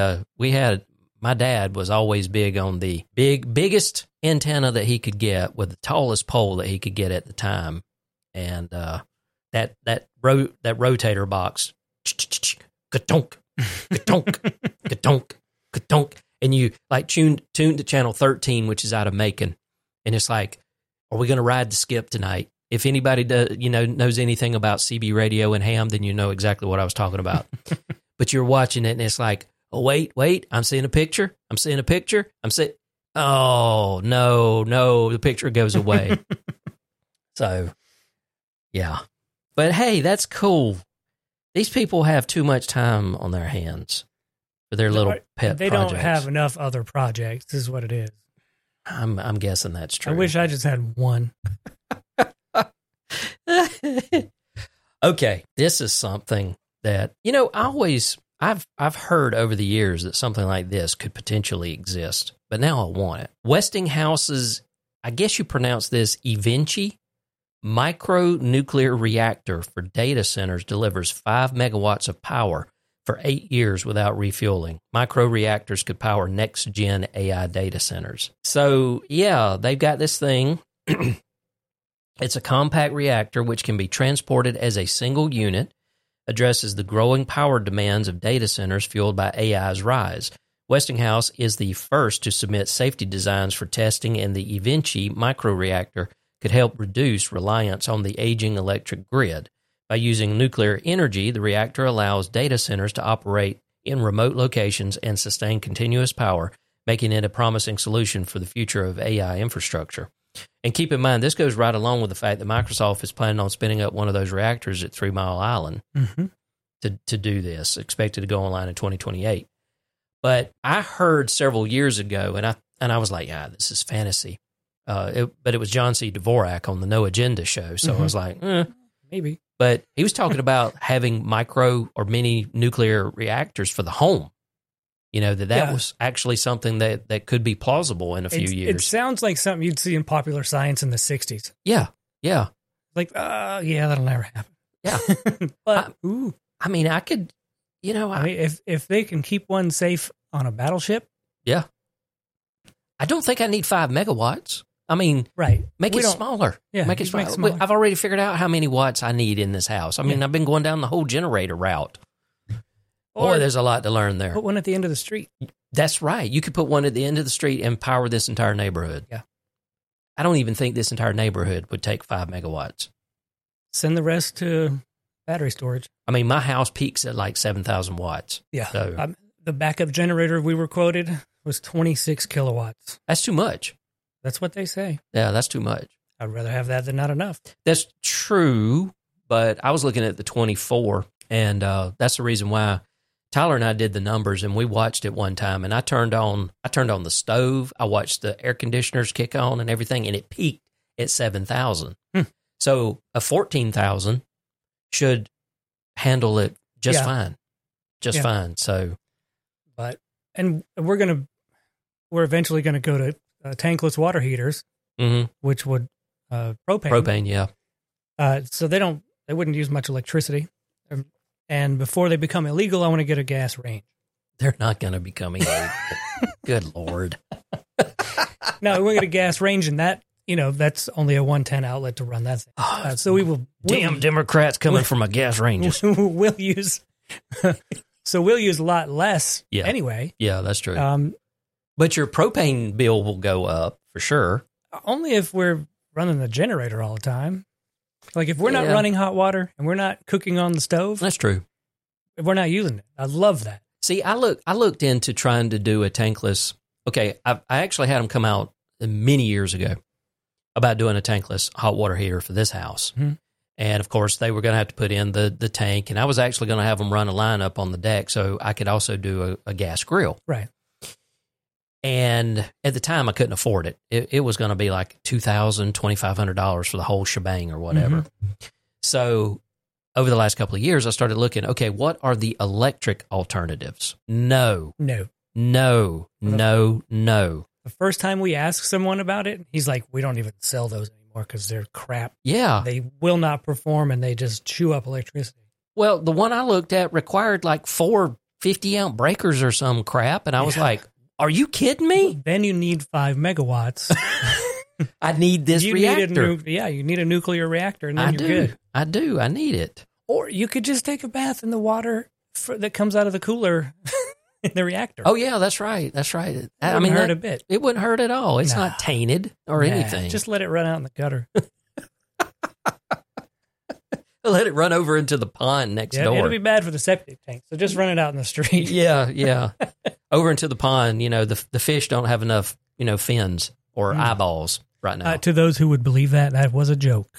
my dad was always big on the biggest antenna that he could get with the tallest pole that he could get at the time. And that rotator box, ka-tonk, ka-tonk, ka-tonk, ka-tonk. And you like tuned to channel 13, which is out of Macon. And it's like, are we going to ride the skip tonight? If anybody knows anything about CB radio and ham, then you know exactly what I was talking about. But you're watching it, and it's like, oh, wait, I'm seeing a picture. Oh, no, the picture goes away. So, yeah. But hey, that's cool. These people have too much time on their hands for their little pet They projects. don't have enough other projects, this is what it is. I'm guessing that's true. I wish I just had one. Okay, this is something that, I've heard over the years that something like this could potentially exist, but now I want it. Westinghouse's, I guess you pronounce this, Evinci micro-nuclear reactor for data centers delivers 5 megawatts of power for 8 years without refueling. Micro-reactors could power next-gen AI data centers. So, yeah, they've got this thing. It's a compact reactor which can be transported as a single unit, addresses the growing power demands of data centers fueled by AI's rise. Westinghouse is the first to submit safety designs for testing, and the eVinci microreactor could help reduce reliance on the aging electric grid. By using nuclear energy, the reactor allows data centers to operate in remote locations and sustain continuous power, making it a promising solution for the future of AI infrastructure. And keep in mind, this goes right along with the fact that Microsoft is planning on spinning up one of those reactors at 3 Mile Island to do this, expected to go online in 2028. But I heard several years ago, and I was like, yeah, this is fantasy. But it was John C. Dvorak on the No Agenda show, so I was like, maybe. But he was talking about having micro or mini nuclear reactors for the home. You know, that was actually something that could be plausible in a few years. It sounds like something you'd see in Popular Science in the 60s. Yeah. Like, that'll never happen. Yeah. But, I mean, I could, I mean, if they can keep one safe on a battleship. Yeah. I don't think I need 5 megawatts. I mean, make it smaller. Yeah, make it smaller. I've already figured out how many watts I need in this house. I mean, I've been going down the whole generator route. Boy, there's a lot to learn there. Put one at the end of the street. That's right. You could put one at the end of the street and power this entire neighborhood. Yeah. I don't even think this entire neighborhood would take 5 megawatts. Send the rest to battery storage. I mean, my house peaks at like 7,000 watts. Yeah. So, the backup generator we were quoted was 26 kilowatts. That's too much. That's what they say. Yeah, that's too much. I'd rather have that than not enough. That's true, but I was looking at the 24, and that's the reason why Tyler and I did the numbers, and we watched it one time, and I turned on the stove. I watched the air conditioners kick on and everything, and it peaked at 7,000. So a 14,000 should handle it just fine. Just fine. So, and we're eventually going to go to tankless water heaters, which would propane. Propane, yeah. So they wouldn't use much electricity. And before they become illegal, I want to get a gas range. They're not going to become illegal. Good Lord. No, we're going to gas range, and that, that's only a 110 outlet to run that thing. So we'll Democrats coming from a gas range. We'll use a lot less anyway. Yeah, that's true. But your propane bill will go up for sure. Only if we're running the generator all the time. Like if we're not running hot water and we're not cooking on the stove. That's true. If we're not using it. I love that. See, I looked into trying to do a tankless. Okay, I actually had them come out many years ago about doing a tankless hot water heater for this house. And of course, they were going to have to put in the tank, and I was actually going to have them run a line up on the deck so I could also do a gas grill. Right. And at the time, I couldn't afford it. It was going to be like $2,000, $2,500 for the whole shebang or whatever. So over the last couple of years, I started looking, okay, what are the electric alternatives? No. The first time we asked someone about it, he's like, we don't even sell those anymore because they're crap. Yeah. They will not perform, and they just chew up electricity. Well, the one I looked at required like 4 50-ounce breakers or some crap, and I was like, are you kidding me? Then you need 5 megawatts. I need this reactor. You need a nuclear reactor, and then you're good. I do. I need it. Or you could just take a bath in the water that comes out of the cooler in the reactor. Oh, yeah, that's right. That's right. It wouldn't hurt a bit. It wouldn't hurt at all. It's not tainted or anything. Just let it run out in the gutter. Let it run over into the pond next door. It'll be bad for the septic tank, so just run it out in the street. Yeah. Over into the pond, the fish don't have enough, fins or eyeballs right now. To those who would believe that was a joke.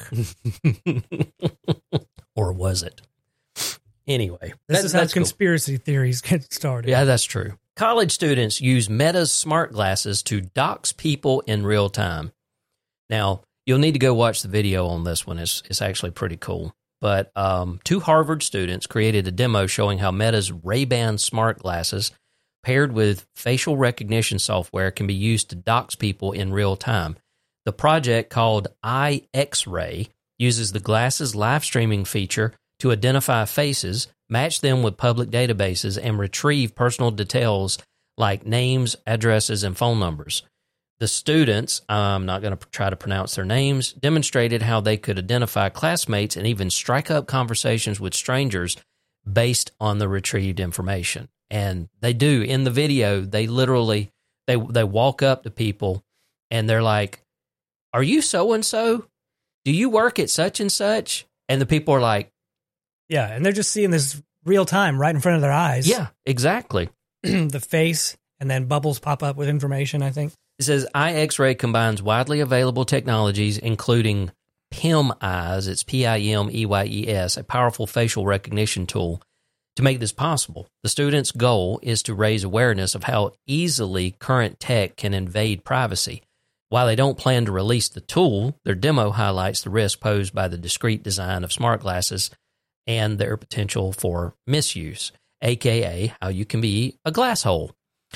Or was it? Anyway. This is how conspiracy theories get started. Yeah, that's true. College students use Meta's smart glasses to dox people in real time. Now, you'll need to go watch the video on this one. It's actually pretty cool. But 2 Harvard students created a demo showing how Meta's Ray-Ban smart glasses paired with facial recognition software can be used to dox people in real time. The project, called iX-Ray, uses the glasses live streaming feature to identify faces, match them with public databases, and retrieve personal details like names, addresses, and phone numbers. The students, I'm not going to try to pronounce their names, demonstrated how they could identify classmates and even strike up conversations with strangers based on the retrieved information. And they do. In the video, they literally, they walk up to people and they're like, "Are you so-and-so? Do you work at such and such?" And the people are like, yeah, and they're just seeing this real time right in front of their eyes. yeah, exactly. The face, and then bubbles pop up with information, I think. It says iX-Ray combines widely available technologies, including PIM Eyes, it's PIMEYES, a powerful facial recognition tool, to make this possible. The students' goal is to raise awareness of how easily current tech can invade privacy. While they don't plan to release the tool, their demo highlights the risk posed by the discrete design of smart glasses and their potential for misuse, aka how you can be a glass hole.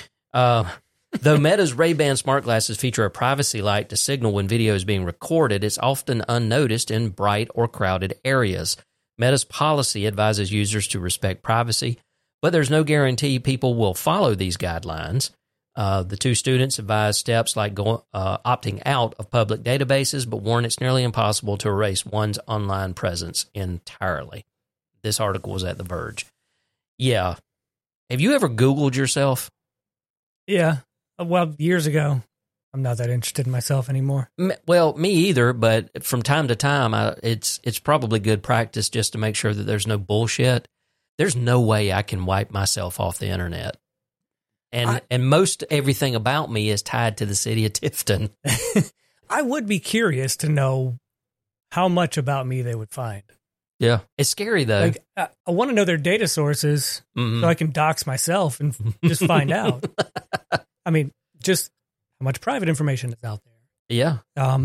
Though Meta's Ray-Ban smart glasses feature a privacy light to signal when video is being recorded, it's often unnoticed in bright or crowded areas. Meta's policy advises users to respect privacy, but there's no guarantee people will follow these guidelines. The two students advise steps like opting out of public databases, but warn it's nearly impossible to erase one's online presence entirely. This article was at The Verge. Yeah. Have you ever Googled yourself? Yeah. Well, years ago. I'm not that interested in myself anymore. Well, me either, but from time to time, it's probably good practice just to make sure that there's no bullshit. There's no way I can wipe myself off the internet. And most everything about me is tied to the city of Tifton. I would be curious to know how much about me they would find. Yeah. It's scary, though. Like, I want to know their data sources so I can dox myself and just find out. I mean, just how much private information is out there. Yeah.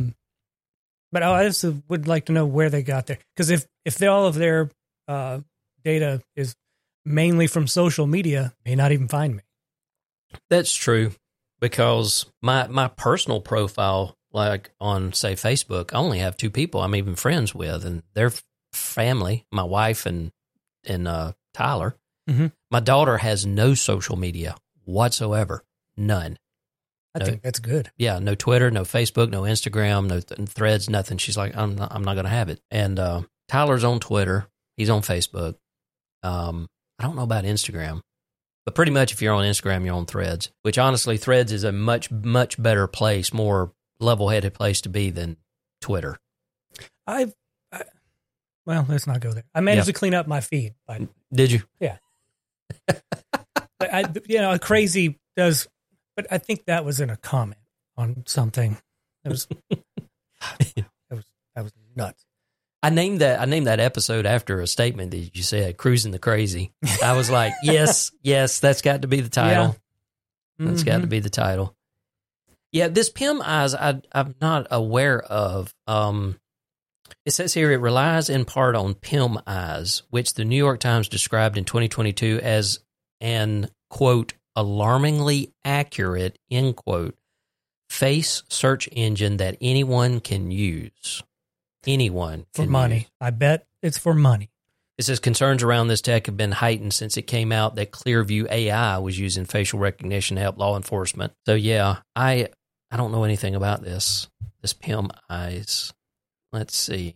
But I also would like to know where they got there. Because if all of their data is mainly from social media, they may not even find me. That's true, because my personal profile, like on, say, Facebook, I only have 2 people I'm even friends with, and their family, my wife and Tyler. Mm-hmm. My daughter has no social media whatsoever. None. I think that's good. Yeah, no Twitter, no Facebook, no Instagram, no Threads, nothing. She's like, I'm not going to have it. And Tyler's on Twitter. He's on Facebook. I don't know about Instagram. But pretty much if you're on Instagram, you're on Threads, which honestly, Threads is a much, much better place, more level-headed place to be than Twitter. Well, let's not go there. I managed to clean up my feed. Did you? Yeah. But crazy does, but I think that was in a comment on something. That was nuts. I named that episode after a statement that you said, "Cruising the Crazy." I was like, yes, that's got to be the title. Yeah. That's got to be the title. Yeah, this PIM Eyes, I'm not aware of. It says here it relies in part on PIM Eyes, which the New York Times described in 2022 as an, quote, alarmingly accurate, end quote, face search engine that anyone can use. Anyone for money. Use. I bet it's for money. It says concerns around this tech have been heightened since it came out that Clearview AI was using facial recognition to help law enforcement. So yeah, I don't know anything about this PIM Eyes. Let's see.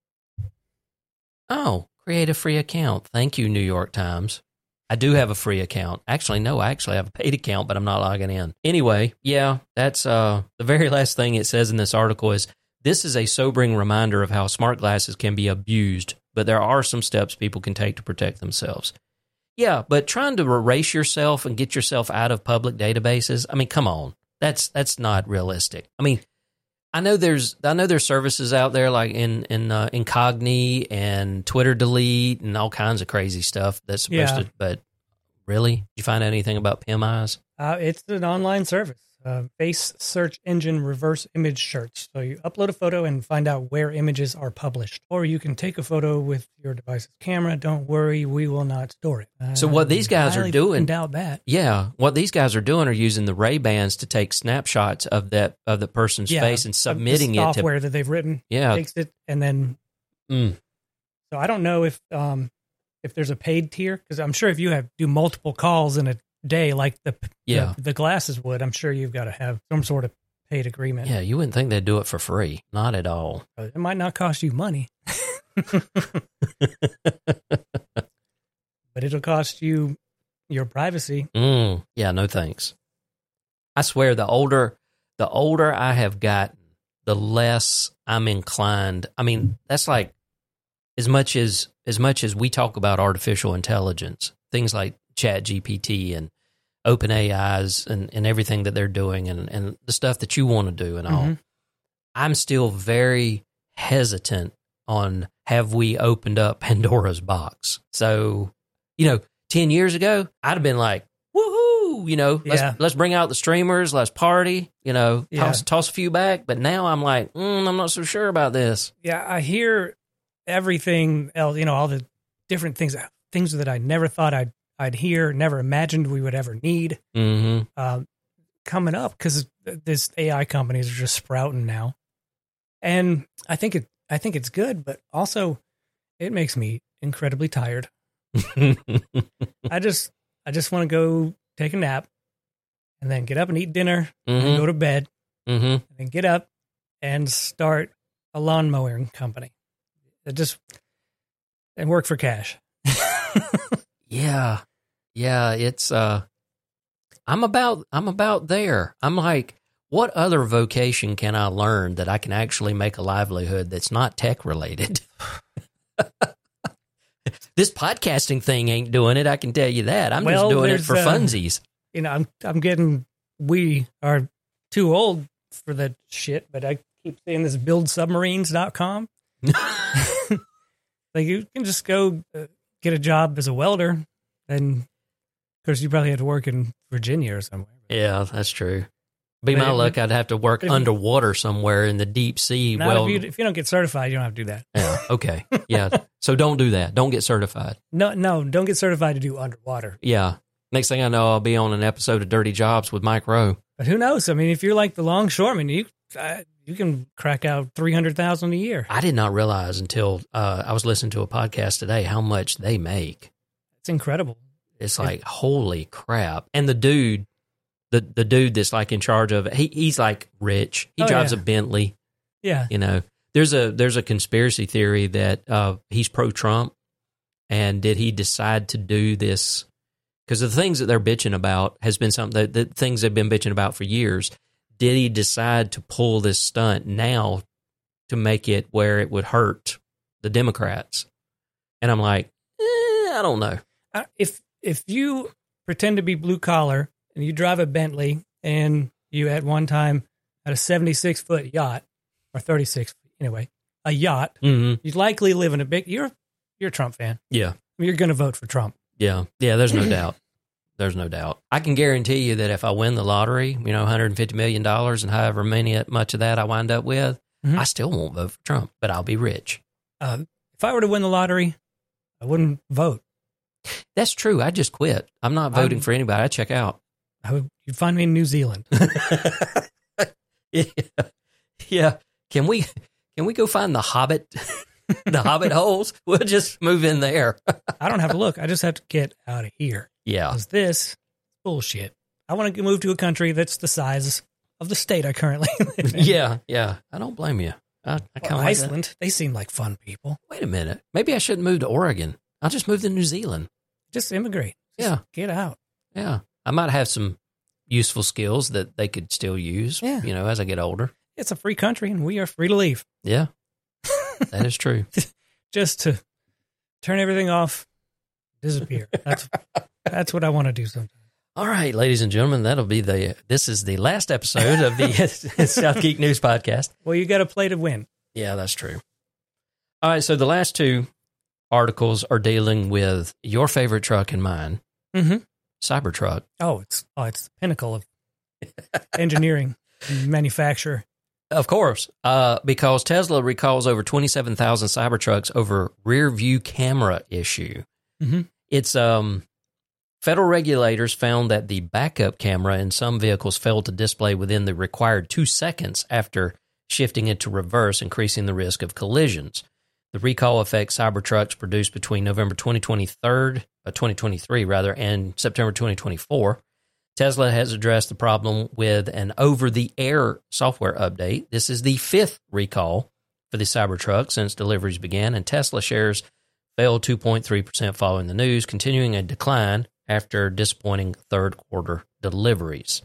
Oh, create a free account. Thank you, New York Times. I do have a free account. Actually, no, I actually have a paid account, but I'm not logging in. Anyway, yeah, that's the very last thing it says in this article is, this is a sobering reminder of how smart glasses can be abused, but there are some steps people can take to protect themselves. Yeah, but trying to erase yourself and get yourself out of public databases, I mean, come on. That's not realistic. I mean, I know there's services out there like in Incogni and Twitter Delete and all kinds of crazy stuff that's supposed to, but really? Did you find out anything about PIM Eyes? It's an online service. Face search engine reverse image search. So you upload a photo and find out where images are published. Or you can take a photo with your device's camera. Don't worry, we will not store it. So what these guys are doing, doubt that. Yeah, what these guys are doing are using the Ray-Bans to take snapshots of the person's face and submitting it to software that they've written. Yeah, takes it and then. So I don't know if there's a paid tier, because I'm sure if you do multiple calls in a day like the glasses would, I'm sure you've got to have some sort of paid agreement. Yeah, you wouldn't think they'd do it for free. Not at all. It might not cost you money. But it'll cost you your privacy. Yeah, no thanks. I swear, the older I have gotten, the less I'm inclined. I mean, that's like as much as we talk about artificial intelligence, things like ChatGPT and OpenAI's and everything that they're doing and the stuff that you want to do and all. I'm still very hesitant on have we opened up Pandora's box. So, 10 years ago, I'd have been like, woohoo, let's bring out the streamers, let's party, toss a few back. But now I'm like, I'm not so sure about this. Yeah, I hear everything else, all the different things that I never thought I'd hear, never imagined we would ever need coming up because this AI companies are just sprouting now. And I think it's good, but also it makes me incredibly tired. I just want to go take a nap and then get up and eat dinner and go to bed and then get up and start a lawn mowing company. And work for cash. Yeah. It's I'm about there. I'm like, what other vocation can I learn that I can actually make a livelihood that's not tech related? This podcasting thing ain't doing it. I can tell you that. I'm just doing it for funsies. We are too old for that shit, but I keep saying this buildsubmarines.com. Like you can just go get a job as a welder, and of course you probably have to work in Virginia or somewhere. Yeah, that's true. My luck, I'd have to work underwater somewhere in the deep sea. If you don't get certified, you don't have to do that. Yeah, okay. Yeah, so don't do that. Don't get certified. No, don't get certified to do underwater. Yeah. Next thing I know, I'll be on an episode of Dirty Jobs with Mike Rowe. But who knows? I mean, if you're like the longshoreman, you can crack out $300,000 a year. I did not realize until I was listening to a podcast today how much they make. It's incredible. It's like, holy crap. And the dude that's like in charge of it, he's like rich. He drives a Bentley. Yeah. There's a conspiracy theory that he's pro-Trump. And did he decide to do this? Because the things that they're bitching about has been something that things they've been bitching about for years. Did he decide to pull this stunt now to make it where it would hurt the Democrats? And I'm like, I don't know. If you pretend to be blue collar and you drive a Bentley and you at one time had a 76-foot yacht or 36, anyway, a yacht, you likely live in a big. You're a Trump fan. Yeah, you're going to vote for Trump. Yeah. There's no doubt. There's no doubt. I can guarantee you that if I win the lottery, $150 million and however much of that I wind up with, I still won't vote for Trump, but I'll be rich. If I were to win the lottery, I wouldn't vote. That's true. I just quit. I'm not voting for anybody. I check out. You'd find me in New Zealand. Yeah. Can we go find the Hobbit? The Hobbit holes? We'll just move in there. I don't have to look. I just have to get out of here. Yeah. Because this bullshit. I want to move to a country that's the size of the state I currently live in. Yeah. I don't blame you. I kind of Iceland, like they seem like fun people. Wait a minute. Maybe I shouldn't move to Oregon. I'll just move to New Zealand. Just immigrate. Get out. Yeah. I might have some useful skills that they could still use, as I get older. It's a free country and we are free to leave. Yeah. That is true. Just to turn everything off, disappear. That's what I want to do sometimes. All right, ladies and gentlemen, this is the last episode of the South Geek News Podcast. Well, you got to play to win. Yeah, that's true. All right, so the last two articles are dealing with your favorite truck and mine, Cybertruck. Oh, it's the pinnacle of engineering and manufacture. Of course, because Tesla recalls over 27,000 Cybertrucks over rear view camera issue. It's federal regulators found that the backup camera in some vehicles failed to display within the required 2 seconds after shifting into reverse, increasing the risk of collisions. The recall affects Cybertrucks produced between November 2023 and September 2024. Tesla has addressed the problem with an over-the-air software update. This is the 5th recall for the Cybertruck since deliveries began, and Tesla shares fell 2.3% following the news, continuing a decline after disappointing third quarter deliveries.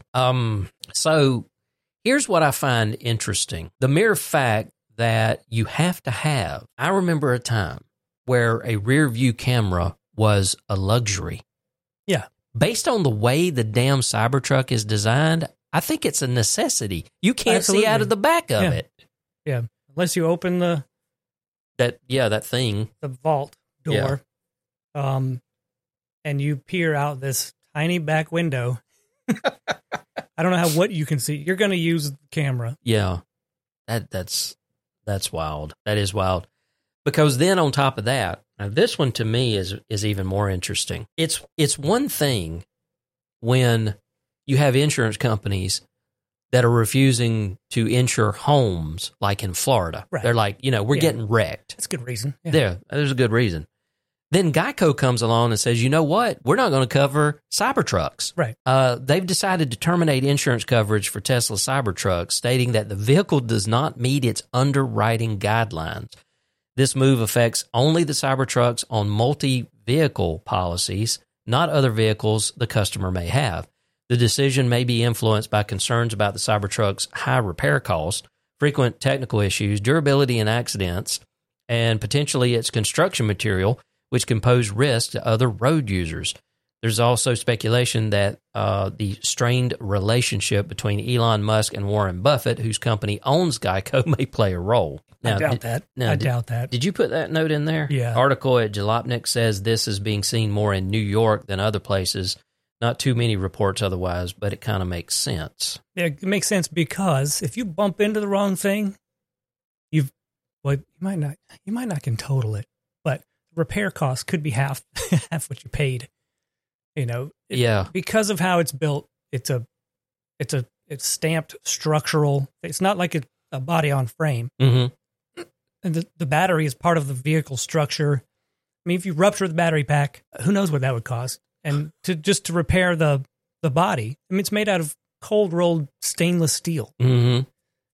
So here's what I find interesting. The mere fact that you have to have, I remember a time where a rear view camera was a luxury. Yeah. Based on the way the damn Cybertruck is designed, I think it's a necessity. You can't see out of the back of it. Yeah. Unless you open that thing. The vault door. Yeah. And you peer out this tiny back window. I don't know what you can see. You're going to use the camera. Yeah. That's wild. That is wild. Because then on top of that, now this one to me is even more interesting. It's one thing when you have insurance companies that are refusing to insure homes, like in Florida. Right. They're like, we're getting wrecked. That's a good reason. Yeah, there's a good reason. Then Geico comes along and says, you know what? We're not going to cover Cybertrucks. Right. They've decided to terminate insurance coverage for Tesla Cybertrucks, stating that the vehicle does not meet its underwriting guidelines. This move affects only the Cybertrucks on multi-vehicle policies, not other vehicles the customer may have. The decision may be influenced by concerns about the Cybertruck's high repair costs, frequent technical issues, durability and accidents, and potentially its construction material, which can pose risk to other road users. There's also speculation that the strained relationship between Elon Musk and Warren Buffett, whose company owns Geico, may play a role. Now, I doubt that. Did you put that note in there? Yeah. Article at Jalopnik says this is being seen more in New York than other places. Not too many reports otherwise, but it kind of makes sense. Yeah, it makes sense because if you bump into the wrong thing, you might not can total it, but repair costs could be half what you paid. Because of how it's built, it's stamped structural. It's not like a body on frame. Mm-hmm. And the battery is part of the vehicle structure. I mean, if you rupture the battery pack, who knows what that would cost? And to repair the body, I mean, it's made out of cold rolled stainless steel. Mm-hmm.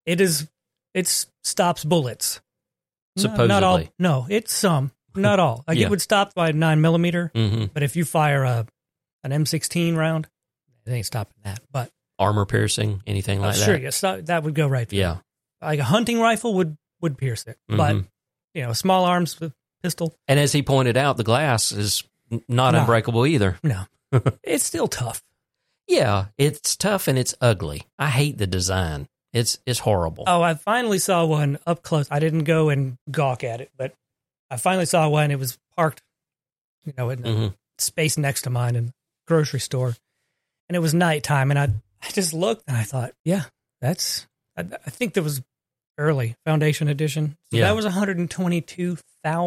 It stops bullets. Supposedly, not all. No, it's some, not all. Like it would stop by 9mm, mm-hmm. but if you fire an M16 round, it ain't stopping that. But armor piercing, anything like that? Sure, yes, that would go right through. Yeah, like a hunting rifle would pierce it, mm-hmm. but small arms with pistol. And as he pointed out, the glass is not unbreakable either. No, it's still tough. Yeah, it's tough and it's ugly. I hate the design. It's horrible. Oh, I finally saw one up close. I didn't go and gawk at it, but I finally saw one. It was parked, in the mm-hmm. space next to mine in the grocery store, and it was nighttime. And I just looked and I thought, yeah, I think that was early Foundation Edition. So that was $122,000.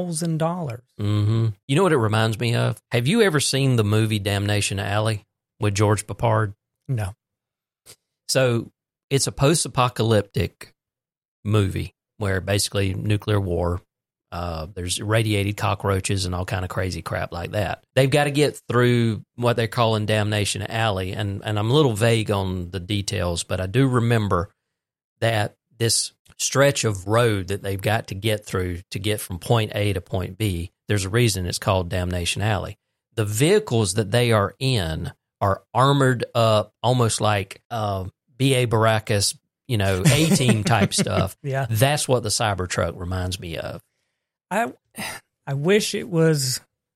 Mm-hmm. You know what it reminds me of? Have you ever seen the movie Damnation Alley with George Papard? No. So it's a post-apocalyptic movie where basically nuclear war, there's irradiated cockroaches and all kind of crazy crap like that. They've got to get through what they're calling Damnation Alley, and I'm a little vague on the details, but I do remember that this stretch of road that they've got to get through to get from point A to point B, there's a reason it's called Damnation Alley. The vehicles that they are in are armored up almost like B.A. Baracus, A-Team type stuff. Yeah. That's what the Cybertruck reminds me of. I wish it was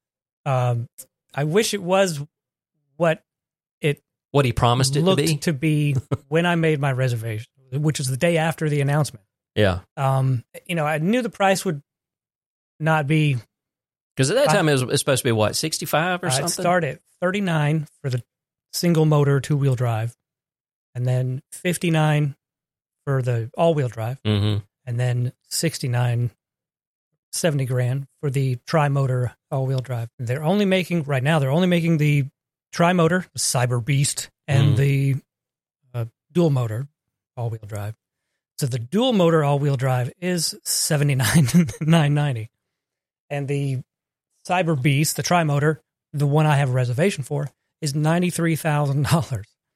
what he promised it to be when I made my reservation, which was the day after the announcement. Yeah. I knew the price would not be, because at that time it was supposed to be what, 65 or something? It started at $39 for the single motor 2-wheel drive, and then $59 for the all-wheel drive, mm-hmm. and then $69, $70,000 for the tri-motor all-wheel drive. They're only making the tri-motor, the Cyber Beast, and the dual motor all-wheel drive. So the dual motor all-wheel drive is $79,990, and the Cyber Beast, the tri-motor, the one I have a reservation for, is $93,000.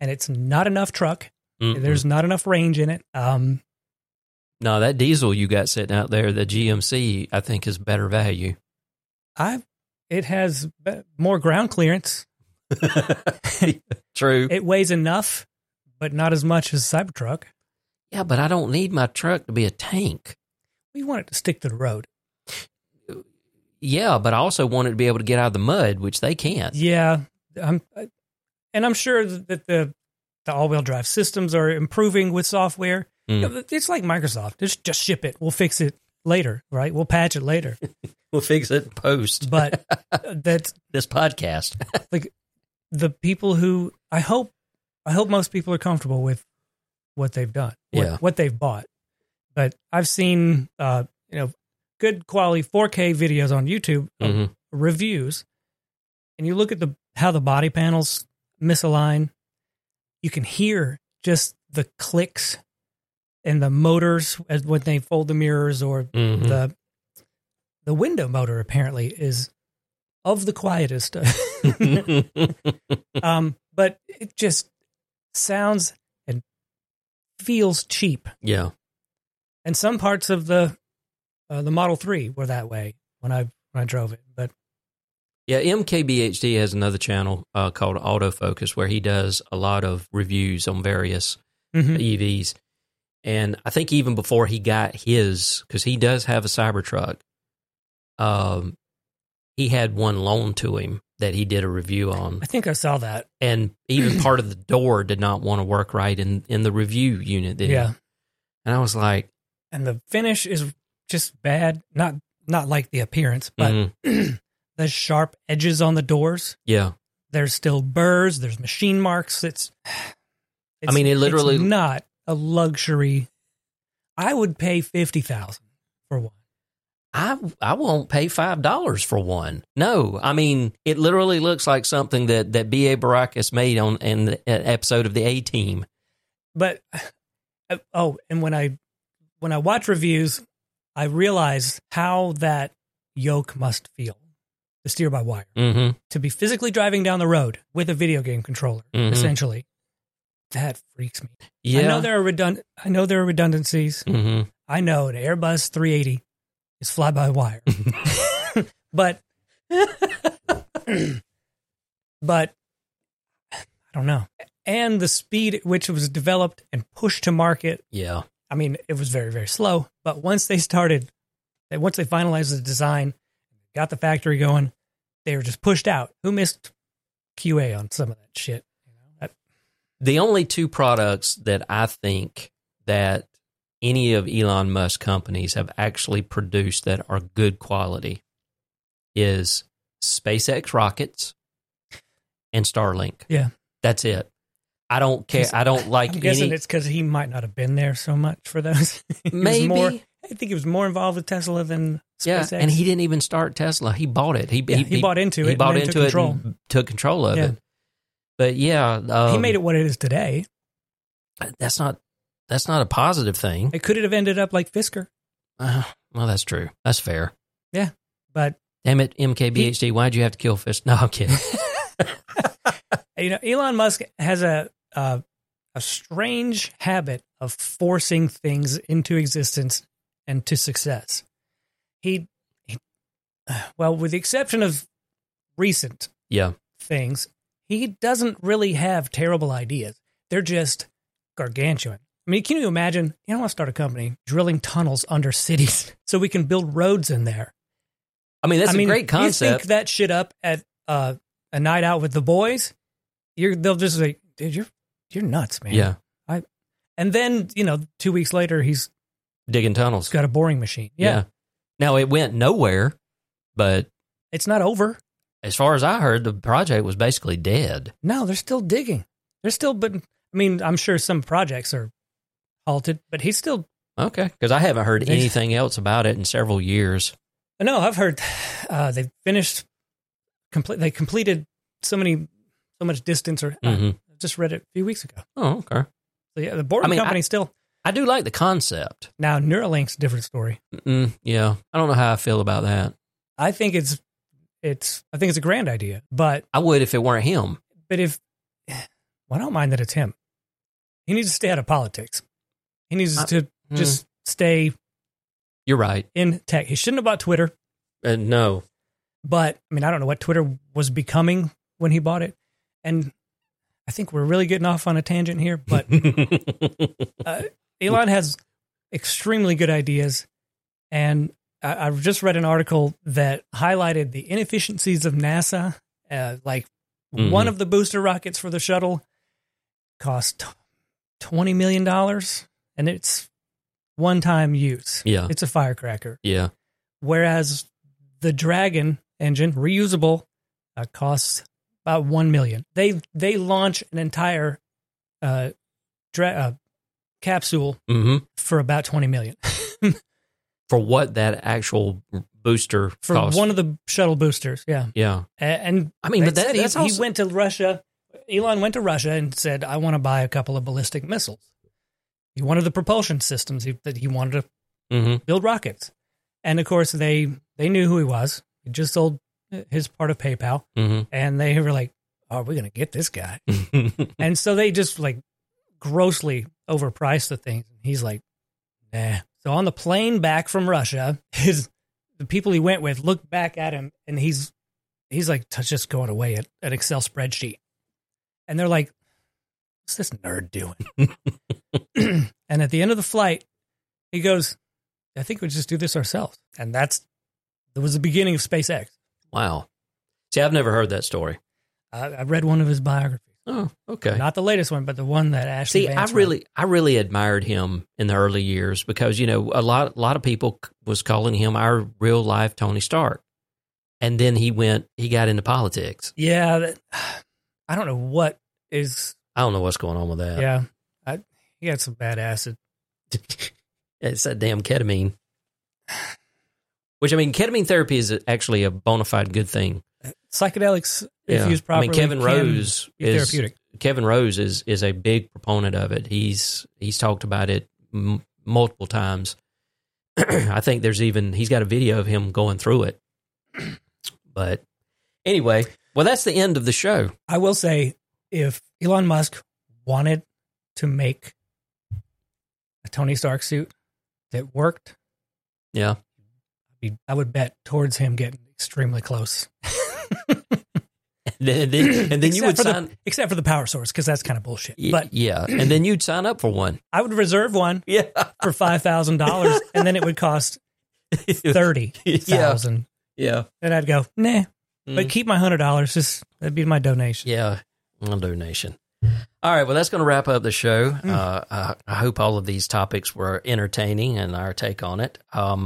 and it's not enough truck. Mm-mm. There's not enough range in it. No, that diesel you got sitting out there, the GMC, I think is better value. It has more ground clearance. True. It weighs enough, but not as much as Cybertruck. Yeah, but I don't need my truck to be a tank. We want it to stick to the road. Yeah, but I also want it to be able to get out of the mud, which they can't. Yeah, I'm sure that the all-wheel drive systems are improving with software. Mm. You know, it's like Microsoft. Just ship it. We'll fix it later, right? We'll patch it later. We'll fix it in post. But that's this podcast. like the people who I hope most people are comfortable with what they've done, what they've bought. But I've seen good quality 4K videos on YouTube of reviews, and you look at how the body panels misalign. You can hear just the clicks and the motors when they fold the mirrors, or the window motor apparently is of the quietest. But it just sounds and feels cheap. Yeah. And some parts of the Model 3 were that way when I drove it. But yeah, MKBHD has another channel called Autofocus where he does a lot of reviews on various EVs. And I think even before he got his, because he does have a Cybertruck, he had one loaned to him that he did a review on. I think I saw that. And even part of the door did not want to work right in the review unit. Yeah. And I was like... And the finish is just bad. Not like the appearance, but the sharp edges on the doors. Yeah. There's still burrs. There's machine marks. It's I mean, it literally... It's not a luxury. I would pay $50,000 for one. I won't pay $5 for one. No, I mean, it literally looks like something that B.A. Baracus made on an episode of the A-Team. But, and when I watch reviews, I realize how that yoke must feel, the steer-by-wire, to be physically driving down the road with a video game controller, essentially. That freaks me. Yeah. I know there are redundancies. I know an Airbus 380 is fly-by-wire. but I don't know. And the speed at which it was developed and pushed to market. Yeah. I mean, it was very, very slow. But once they finalized the design, got the factory going, they were just pushed out. Who missed QA on some of that shit? The only two products that I think that any of Elon Musk's companies have actually produced that are good quality is SpaceX rockets and Starlink. Yeah. That's it. I don't care. I don't like I'm guessing it's because he might not have been there so much for those. Maybe. I think he was more involved with Tesla than SpaceX. Yeah, and he didn't even start Tesla. He bought it. He bought into it. He bought into it and took control of it. But yeah, he made it what it is today. That's not a positive thing. It could have ended up like Fisker. Well, that's true. That's fair. Yeah, but damn it, MKBHD, why'd you have to kill Fisker? No, I'm kidding. Elon Musk has a strange habit of forcing things into existence and to success. He with the exception of recent things, he doesn't really have terrible ideas. They're just gargantuan. I mean, can you imagine? You don't want to start a company drilling tunnels under cities so we can build roads in there. I mean, that's a great concept. You think that shit up at a night out with the boys, they'll just say, dude, you're nuts, man. Yeah. And then, 2 weeks later, he's digging tunnels. He's got a boring machine. Yeah. Now, it went nowhere, but it's not over. As far as I heard, the project was basically dead. No, they're still digging. I'm sure some projects are halted, but he's still... Okay, because I haven't heard anything else about it in several years. No, I've heard they finished... They completed so much distance, or I just read it a few weeks ago. Oh, okay. So yeah, the boring company still... I do like the concept. Now, Neuralink's a different story. Yeah, I don't know how I feel about that. I think it's a grand idea, but I would if it weren't him. But if I don't mind that it's him. He needs to stay out of politics. He needs to just stay. You're right. In tech. He shouldn't have bought Twitter. No. But, I mean, I don't know what Twitter was becoming when he bought it. And I think we're really getting off on a tangent here. But Elon has extremely good ideas. And I've just read an article that highlighted the inefficiencies of NASA. One of the booster rockets for the shuttle cost $20 million. And it's one-time use. Yeah. It's a firecracker. Yeah. Whereas the Dragon engine, reusable, costs about $1 million. They launch an entire capsule for about $20 million. For what that actual booster for cost. One of the shuttle boosters, yeah. Yeah. And I mean, but that's also... he went to Russia. Elon went to Russia and said, I want to buy a couple of ballistic missiles. He wanted the propulsion systems that he wanted to build rockets. And of course, they knew who he was. He just sold his part of PayPal. And they were like, oh, we're going to get this guy. And so they just like grossly overpriced the thing. He's like, nah. So on the plane back from Russia, the people he went with looked back at him and he's like, just going away at an Excel spreadsheet. And they're like, what's this nerd doing? And at the end of the flight, he goes, I think we'll just do this ourselves. And that was the beginning of SpaceX. Wow. See, I've never heard that story. I read one of his biographies. Oh, okay. Not the latest one, but the one that Ashley Vance wrote. I really admired him in the early years because, you know, a lot of people was calling him our real life Tony Stark. And then he got into politics. Yeah. I don't know what is. I don't know what's going on with that. Yeah. He had some bad acid. It's that damn ketamine. Which, I mean, ketamine therapy is actually a bona fide good thing. Psychedelics, if used properly, Kevin Rose is therapeutic. Kevin Rose is a big proponent of it. He's talked about it multiple times. I think he's got a video of him going through it. But anyway, well, that's the end of the show. I will say, if Elon Musk wanted to make a Tony Stark suit that worked, yeah, I would bet towards him getting extremely close. and then you would except for the power source, because that's kind of bullshit. But yeah, and then you'd sign up for one. I would reserve one, for $5,000, and then it would cost $30,000. Yeah, and I'd go nah, but keep my $100. That'd be my donation. Yeah, my donation. All right, well, that's going to wrap up the show. I hope all of these topics were entertaining and our take on it.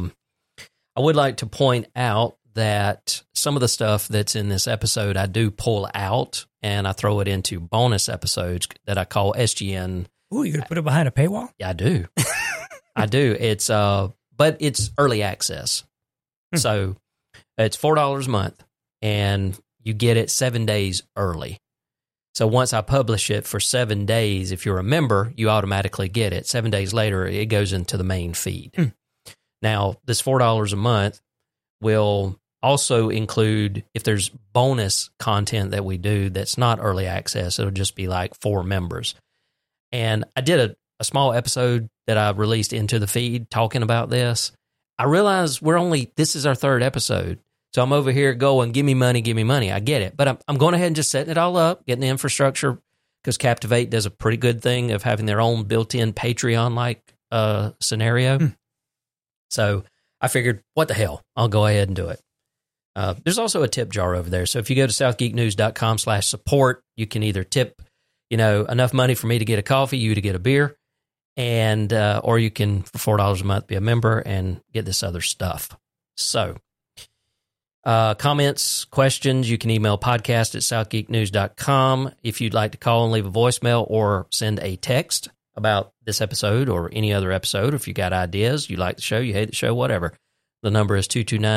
I would like to point out that some of the stuff that's in this episode I do pull out and I throw it into bonus episodes that I call SGN. Ooh, you gonna put it behind a paywall? Yeah, I do. I do. It's but it's early access. So it's $4 a month and you get it 7 days early. So once I publish it for 7 days, if you're a member, you automatically get it. 7 days later, it goes into the main feed. Now, this $4 a month will also include, if there's bonus content that we do that's not early access, it'll just be like for members. And I did a small episode that I released into the feed talking about this. I realize this is our third episode. So I'm over here going, give me money. I get it. But I'm going ahead and just setting it all up, getting the infrastructure, because Captivate does a pretty good thing of having their own built-in Patreon-like scenario. So I figured, what the hell? I'll go ahead and do it. There's also a tip jar over there. So if you go to southgeeknews.com/support, you can either tip, enough money for me to get a coffee, you to get a beer, and or you can, for $4 a month, be a member and get this other stuff. So comments, questions, you can email podcast@southgeeknews.com. If you'd like to call and leave a voicemail or send a text about this episode or any other episode, if you got ideas, you like the show, you hate the show, whatever, the number is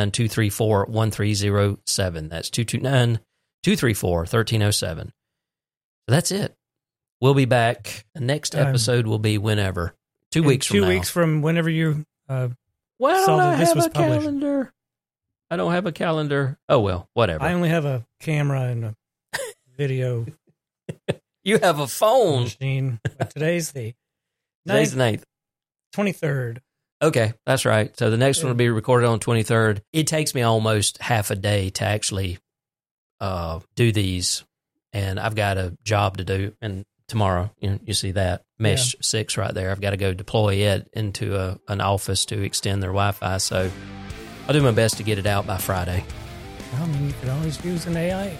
229-234-1307. That's 229-234-1307. So that's it. We'll be back. The next episode will be whenever. 2 weeks from now. 2 weeks from whenever you saw that this was published. Calendar. I don't have a calendar. Oh, well, whatever. I only have a camera and a video You have a phone. Machine. But today's the 9th. 23rd. Okay, that's right. So the next one will be recorded on 23rd. It takes me almost half a day to actually do these, and I've got a job to do. And tomorrow, you see that Mesh 6 right there. I've got to go deploy it into an office to extend their Wi-Fi. So I'll do my best to get it out by Friday. Well, I mean, you could always use an AI.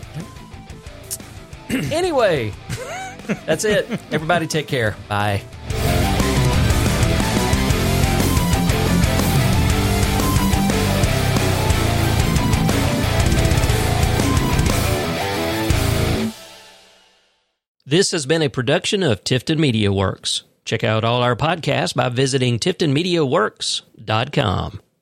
Anyway, that's it. Everybody take care. Bye. This has been a production of Tifton Media Works. Check out all our podcasts by visiting tiftonmediaworks.com.